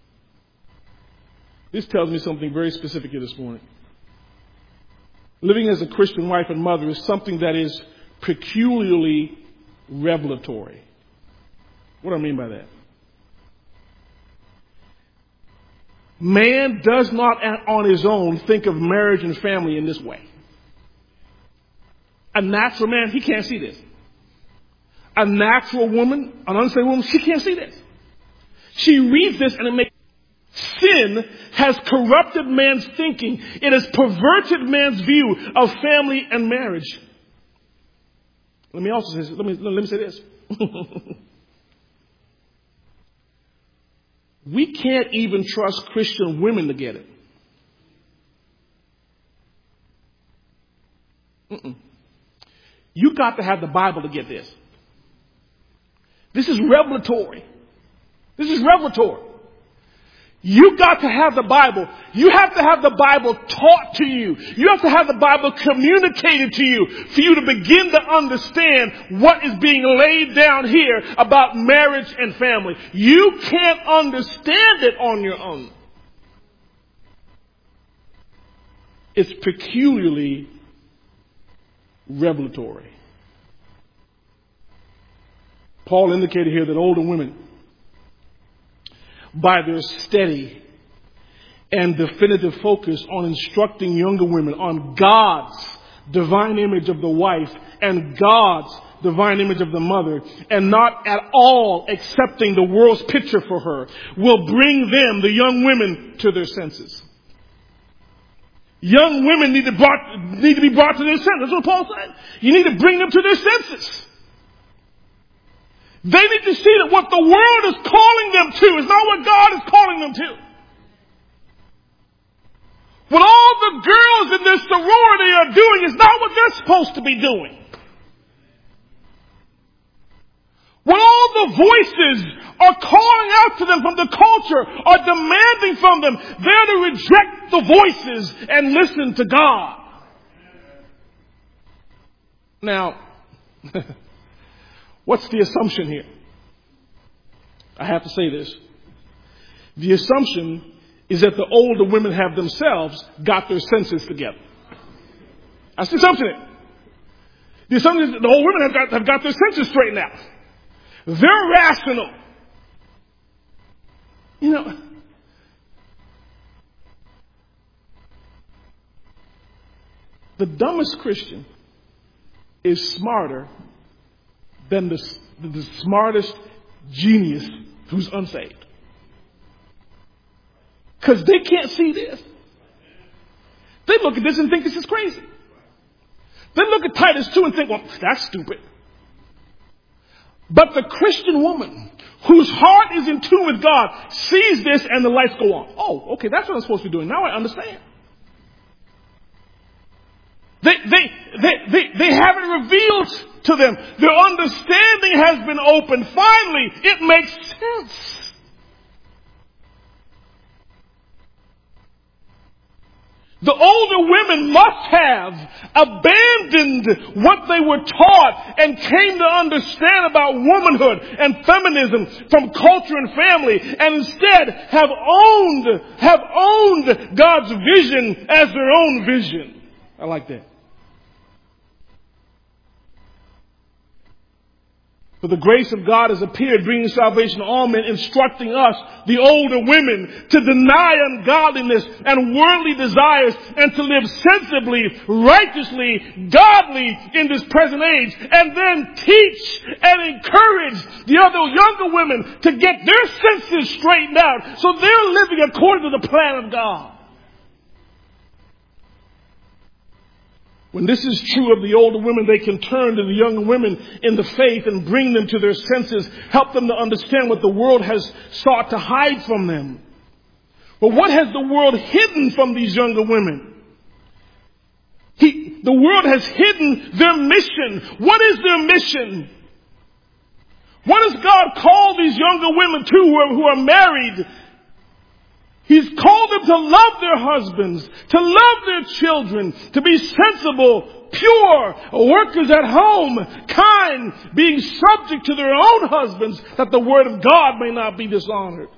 Speaker 1: This tells me something very specific here this morning. Living as a Christian wife and mother is something that is peculiarly revelatory. What do I mean by that? Man does not on his own think of marriage and family in this way. A natural man, he can't see this. A natural woman, an unsaved woman, she can't see this. She reads this and it makes sin has corrupted man's thinking. It has perverted man's view of family and marriage. Let me also say, let me, let me say this. We can't even trust Christian women to get it. Mm-mm. You got to have the Bible to get this. This is revelatory. This is revelatory. You got to have the Bible. You have to have the Bible taught to you. You have to have the Bible communicated to you for you to begin to understand what is being laid down here about marriage and family. You can't understand it on your own. It's peculiarly revelatory. Paul indicated here that older women, by their steady and definitive focus on instructing younger women on God's divine image of the wife and God's divine image of the mother, and not at all accepting the world's picture for her, will bring them, the young women, to their senses. Young women need to, brought, need to be brought to their senses. That's what Paul said. You need to bring them to their senses. They need to see that what the world is calling them to is not what God is calling them to. What all the girls in this sorority are doing is not what they're supposed to be doing. What all the voices are calling out to them from the culture are demanding from them, they're to reject the voices and listen to God. Now, what's the assumption here? I have to say this. The assumption is that the older women have themselves got their senses together. That's the assumption. The assumption is that the old women have got, have got their senses straightened out. They're rational. You know, the dumbest Christian is smarter than the, the smartest genius who's unsaved. Because they can't see this. They look at this and think this is crazy. They look at Titus two and think, well, that's stupid. But the Christian woman whose heart is in tune with God sees this and the lights go on. Oh, okay, that's what I'm supposed to be doing. Now I understand. They, they, they, they, they have it revealed to them. Their understanding has been opened. Finally, it makes sense. The older women must have abandoned what they were taught and came to understand about womanhood and feminism from culture and family, and instead have owned, have owned God's vision as their own vision. I like that. For the grace of God has appeared, bringing salvation to all men, instructing us, the older women, to deny ungodliness and worldly desires and to live sensibly, righteously, godly in this present age, and then teach and encourage the other younger women to get their senses straightened out so they're living according to the plan of God. When this is true of the older women, they can turn to the younger women in the faith and bring them to their senses, help them to understand what the world has sought to hide from them. But what has the world hidden from these younger women? He, the world has hidden their mission. What is their mission? What does God call these younger women to who are, who are married? He's called them to love their husbands, to love their children, to be sensible, pure, workers at home, kind, being subject to their own husbands, that the word of God may not be dishonored.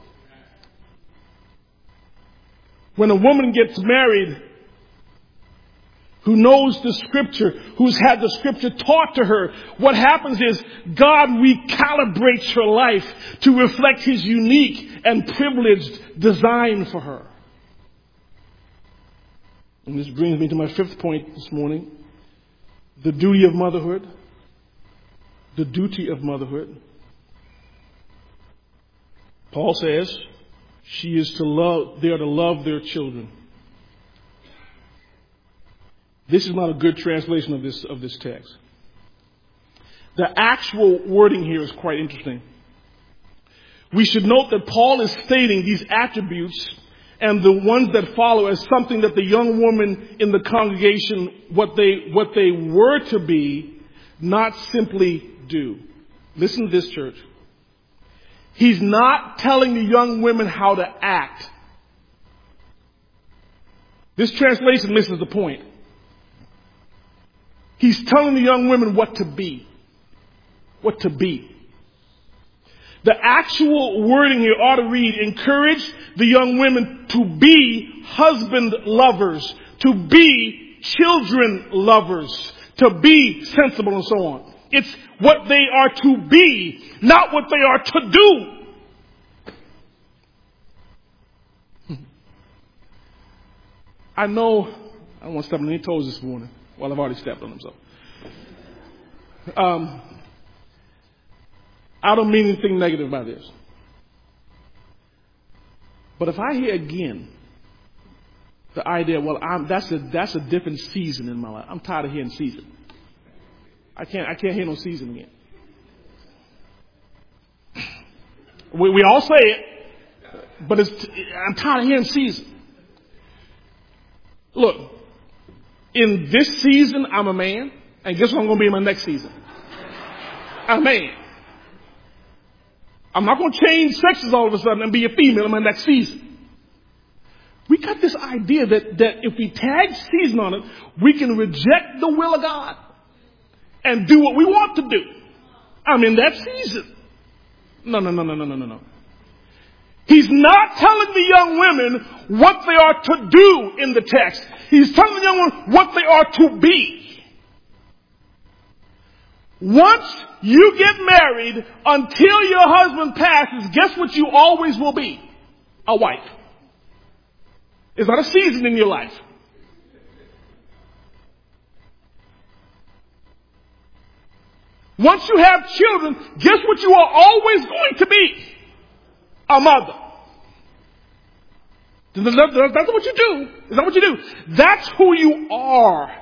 Speaker 1: When a woman gets married, who knows the scripture, who's had the scripture taught to her, what happens is God recalibrates her life to reflect his unique and privileged design for her. And this brings me to my fifth point this morning. The duty of motherhood. The duty of motherhood. Paul says she is to love, they are to love their children. This is not a good translation of this, of this text. The actual wording here is quite interesting. We should note that Paul is stating these attributes and the ones that follow as something that the young woman in the congregation, what they, what they were to be, not simply do. Listen to this, church. He's not telling the young women how to act. This translation misses the point. He's telling the young women what to be. What to be. The actual wording here ought to read, encourage the young women to be husband lovers, to be children lovers, to be sensible and so on. It's what they are to be, not what they are to do. I know, I don't want to step on any toes this morning. Well, I've already stepped on them, so. Um, I don't mean anything negative by this. But if I hear again the idea, well, I'm, that's a that's a different season in my life. I'm tired of hearing season. I can't I can't hear no season again. We we all say it, but it's I'm tired of hearing season. Look. In this season, I'm a man. And guess what I'm going to be in my next season? I'm a man. I'm not going to change sexes all of a sudden and be a female in my next season. We got this idea that, that if we tag season on it, we can reject the will of God and do what we want to do. I'm in that season. No, no, no, no, no, no, no, no. He's not telling the young women what they are to do in the text. He's telling the young women what they are to be. Once you get married, until your husband passes, guess what you always will be? A wife. It's not a season in your life. Once you have children, guess what you are always going to be? A mother. That's what you do. Is that what you do? That's who you are.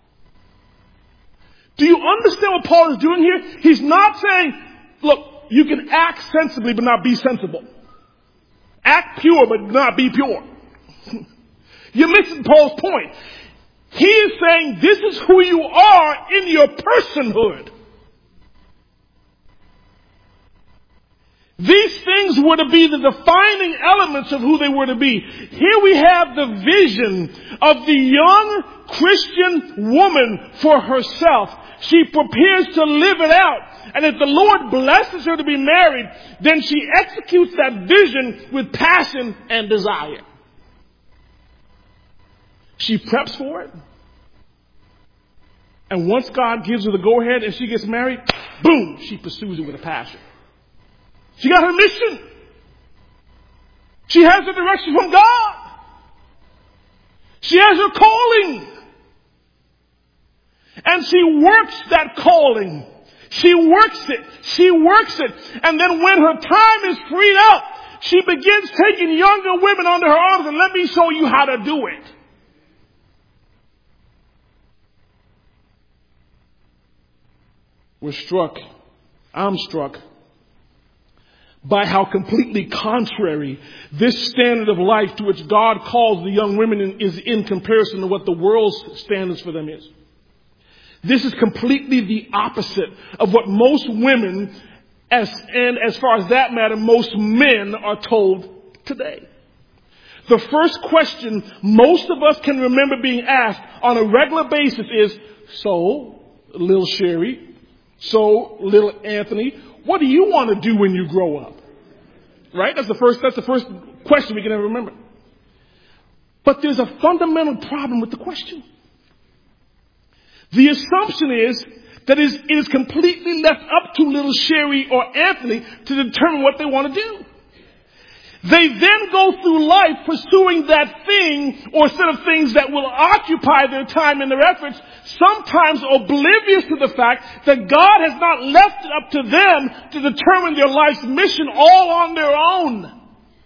Speaker 1: Do you understand what Paul is doing here? He's not saying, look, you can act sensibly but not be sensible. Act pure but not be pure. You're missing Paul's point. He is saying this is who you are in your personhood. These things were to be the defining elements of who they were to be. Here we have the vision of the young Christian woman for herself. She prepares to live it out. And if the Lord blesses her to be married, then she executes that vision with passion and desire. She preps for it. And once God gives her the go-ahead and she gets married, boom, she pursues it with a passion. She got her mission. She has the direction from God. She has her calling. And she works that calling. She works it. She works it. And then when her time is freed up, she begins taking younger women under her arms and let me show you how to do it. We're struck, I'm struck, by how completely contrary this standard of life to which God calls the young women in, is in comparison to what the world's standards for them is. This is completely the opposite of what most women, as, and as far as that matter, most men are told today. The first question most of us can remember being asked on a regular basis is, so, little Sherry, so, little Anthony, what do you want to do when you grow up? Right? That's the first, that's the first question we can ever remember. But there's a fundamental problem with the question. The assumption is that it is completely left up to little Sherry or Anthony to determine what they want to do. They then go through life pursuing that thing or set of things that will occupy their time and their efforts, sometimes oblivious to the fact that God has not left it up to them to determine their life's mission all on their own.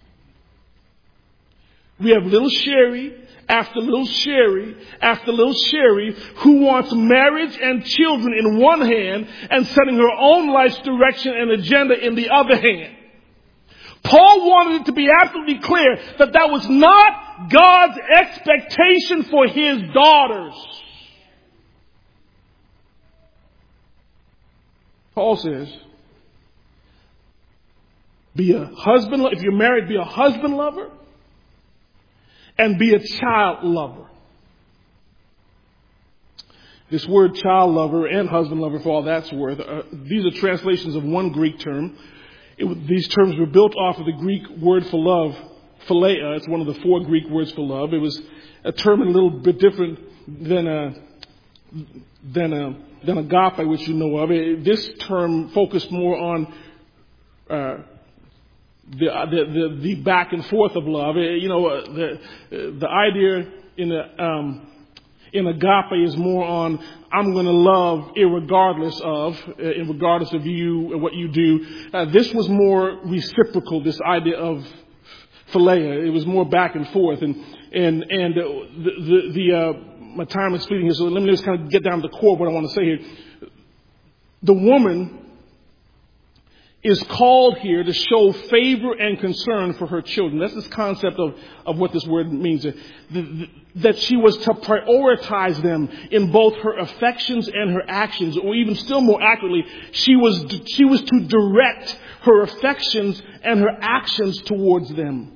Speaker 1: We have little Sherry after little Sherry after little Sherry who wants marriage and children in one hand and setting her own life's direction and agenda in the other hand. Paul wanted it to be absolutely clear that that was not God's expectation for his daughters. Paul says, be a husband, if you're married, be a husband lover and be a child lover. This word child lover and husband lover, for all that's worth, uh, these are translations of one Greek term. It, these terms were built off of the Greek word for love, philia. It's one of the four Greek words for love. It was a term a little bit different than a, than a, than agape, which you know of. It, this term focused more on uh, the, the the the back and forth of love. It, you know, uh, the the idea in the um, in agape is more on I'm going to love irregardless of, uh, regardless of you and what you do. Uh, this was more reciprocal, this idea of philia. It was more back and forth. And, and, and uh, the, the, the uh, my time is fleeting here, so let me just kind of get down to the core of what I want to say here. The woman is called here to show favor and concern for her children. That's this concept of, of what this word means. The, the, that she was to prioritize them in both her affections and her actions, or even still more accurately, she was, she was to direct her affections and her actions towards them.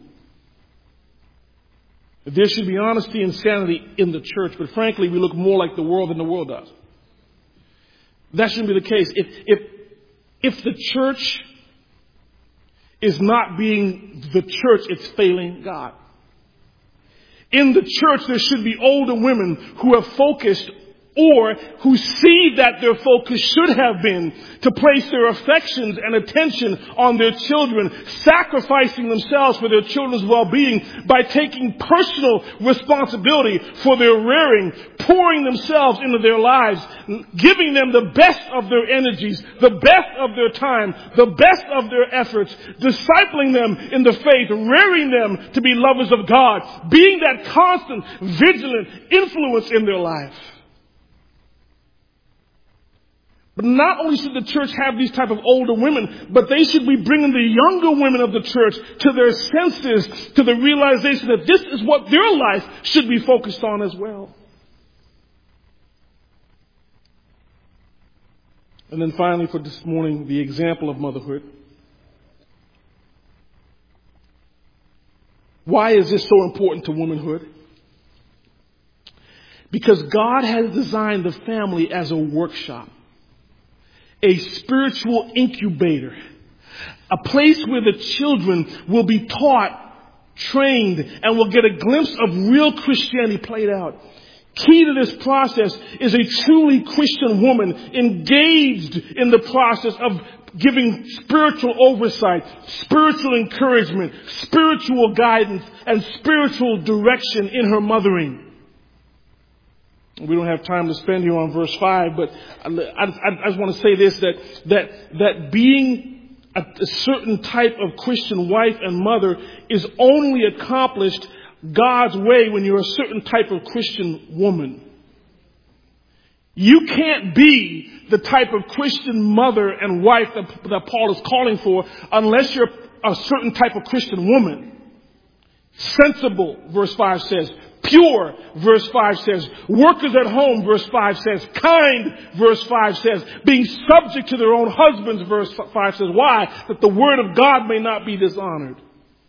Speaker 1: There should be honesty and sanity in the church, but frankly, we look more like the world than the world does. That shouldn't be the case. If, if, If the church is not being the church, it's failing God. In the church, there should be older women who have focused or who see that their focus should have been to place their affections and attention on their children, sacrificing themselves for their children's well-being by taking personal responsibility for their rearing, pouring themselves into their lives, giving them the best of their energies, the best of their time, the best of their efforts, discipling them in the faith, rearing them to be lovers of God, being that constant, vigilant influence in their life. But not only should the church have these type of older women, but they should be bringing the younger women of the church to their senses, to the realization that this is what their life should be focused on as well. And then finally for this morning, the example of motherhood. Why is this so important to womanhood? Because God has designed the family as a workshop, a spiritual incubator, a place where the children will be taught, trained, and will get a glimpse of real Christianity played out. Key to this process is a truly Christian woman engaged in the process of giving spiritual oversight, spiritual encouragement, spiritual guidance, and spiritual direction in her mothering. We don't have time to spend here on verse five, but I, I, I just want to say this, that, that, that being a, a certain type of Christian wife and mother is only accomplished God's way when you're a certain type of Christian woman. You can't be the type of Christian mother and wife that, that Paul is calling for unless you're a certain type of Christian woman. Sensible, verse five says. Pure, verse five says. Workers at home, verse five says. Kind, verse five says. Being subject to their own husbands, verse five says. Why? That the word of God may not be dishonored.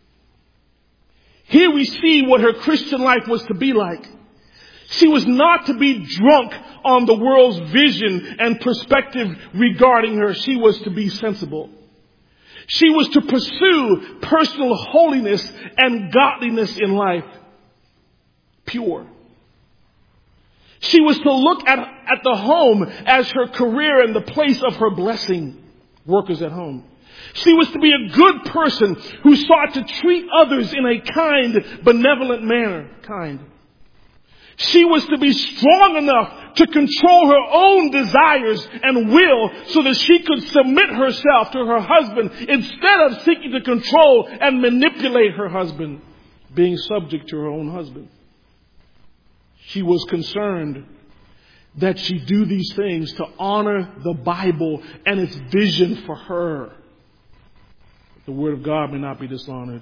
Speaker 1: Here we see what her Christian life was to be like. She was not to be drunk on the world's vision and perspective regarding her. She was to be sensible. She was to pursue personal holiness and godliness in life. Pure. She was to look at, at the home as her career and the place of her blessing. Workers at home. She was to be a good person who sought to treat others in a kind, benevolent manner. Kind. She was to be strong enough to control her own desires and will so that she could submit herself to her husband instead of seeking to control and manipulate her husband, being subject to her own husband. She was concerned that she do these things to honor the Bible and its vision for her. The word of God may not be dishonored.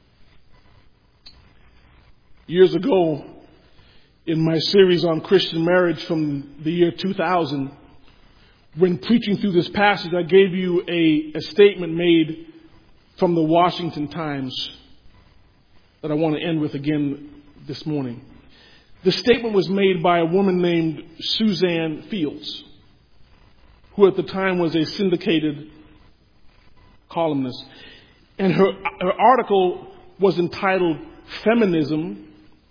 Speaker 1: Years ago, in my series on Christian marriage from the year two thousand, when preaching through this passage, I gave you a, a statement made from the Washington Times that I want to end with again this morning. The statement was made by a woman named Suzanne Fields, who at the time was a syndicated columnist. And her, her article was entitled Feminism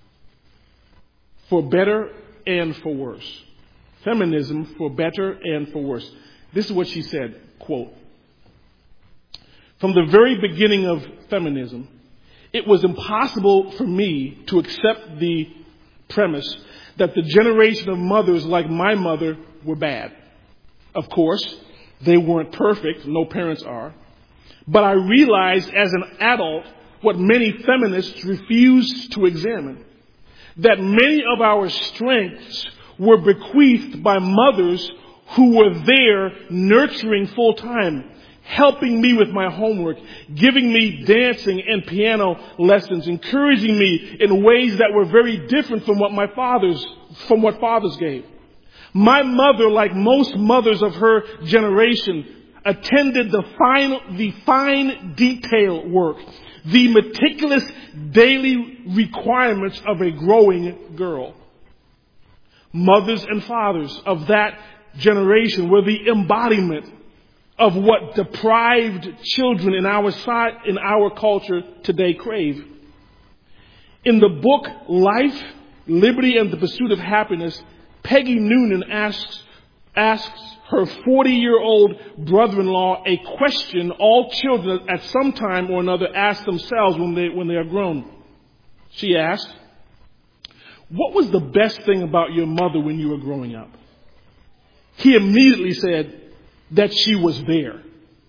Speaker 1: for Better and for Worse. Feminism for Better and for Worse. This is what she said, quote, "From the very beginning of feminism, it was impossible for me to accept the premise that the generation of mothers like my mother were bad. Of course, they weren't perfect. No parents are. But I realized as an adult what many feminists refuse to examine, that many of our strengths were bequeathed by mothers who were there nurturing full time, helping me with my homework, giving me dancing and piano lessons, encouraging me in ways that were very different from what my fathers, from what fathers gave. My mother, like most mothers of her generation, attended the fine, the fine detail work, the meticulous daily requirements of a growing girl. Mothers and fathers of that generation were the embodiment of what deprived children in our side, in our culture today crave. In the book Life, Liberty, and the Pursuit of Happiness, Peggy Noonan asks, asks her forty-year-old brother-in-law a question all children at some time or another ask themselves when they, when they are grown. She asked, "What was the best thing about your mother when you were growing up?" He immediately said that she was there.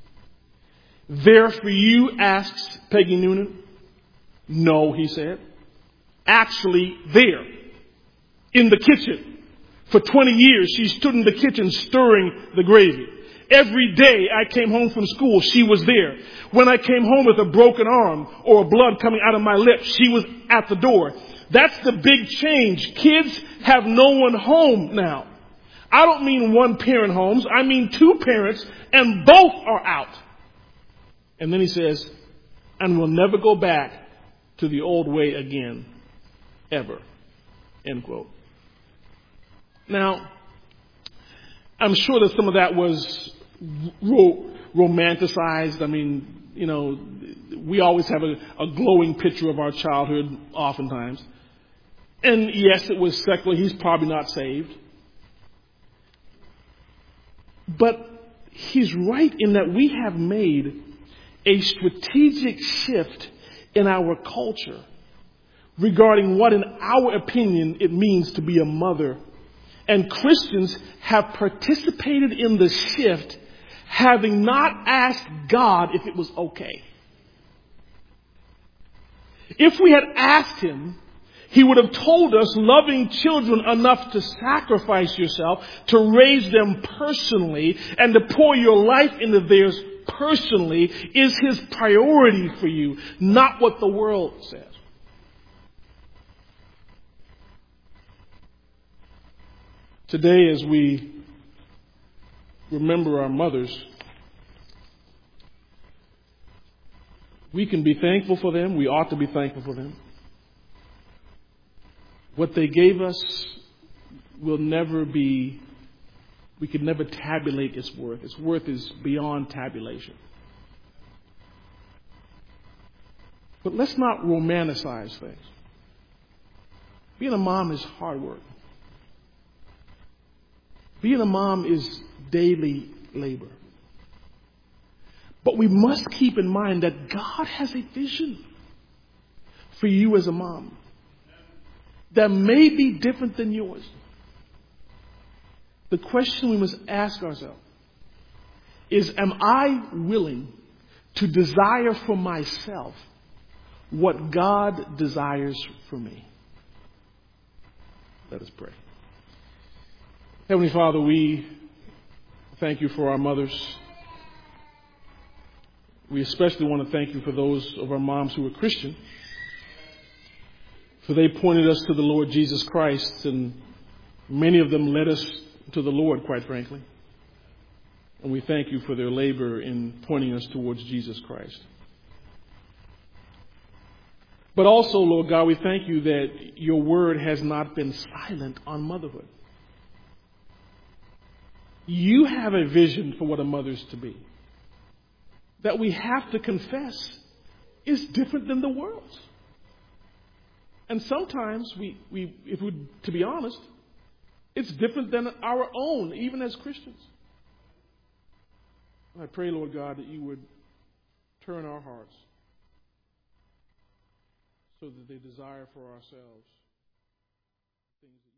Speaker 1: "There for you?" asks Peggy Noonan. "No," he said. "Actually there. In the kitchen. For twenty years, she stood in the kitchen stirring the gravy. Every day I came home from school, she was there. When I came home with a broken arm or blood coming out of my lips, she was at the door. That's the big change. Kids have no one home now. I don't mean one parent homes. I mean two parents, and both are out." And then he says, "And we'll never go back to the old way again. Ever." End quote. Now, I'm sure that some of that was ro- romanticized. I mean, you know, we always have a, a glowing picture of our childhood oftentimes. And yes, it was secular. He's probably not saved. But he's right in that we have made a strategic shift in our culture regarding what, in our opinion, it means to be a mother. And Christians have participated in the shift, having not asked God if it was okay. If we had asked him, he would have told us loving children enough to sacrifice yourself, to raise them personally, and to pour your life into theirs personally is his priority for you, not what the world says. Today, as we remember our mothers, we can be thankful for them. We ought to be thankful for them. What they gave us will never be, we can never tabulate its worth. Its worth is beyond tabulation. But let's not romanticize things. Being a mom is hard work. Being a mom is daily labor. But we must keep in mind that God has a vision for you as a mom that may be different than yours. The question we must ask ourselves is, am I willing to desire for myself what God desires for me? Let us pray. Heavenly Father, we thank you for our mothers. We especially want to thank you for those of our moms who are Christian, for they pointed us to the Lord Jesus Christ, and many of them led us to the Lord, quite frankly. And we thank you for their labor in pointing us towards Jesus Christ. But also, Lord God, we thank you that your word has not been silent on motherhood. You have a vision for what a mother is to be that we have to confess is different than the world's. And sometimes, we, we, if we, to be honest, it's different than our own, even as Christians. I pray, Lord God, that you would turn our hearts so that they desire for ourselves things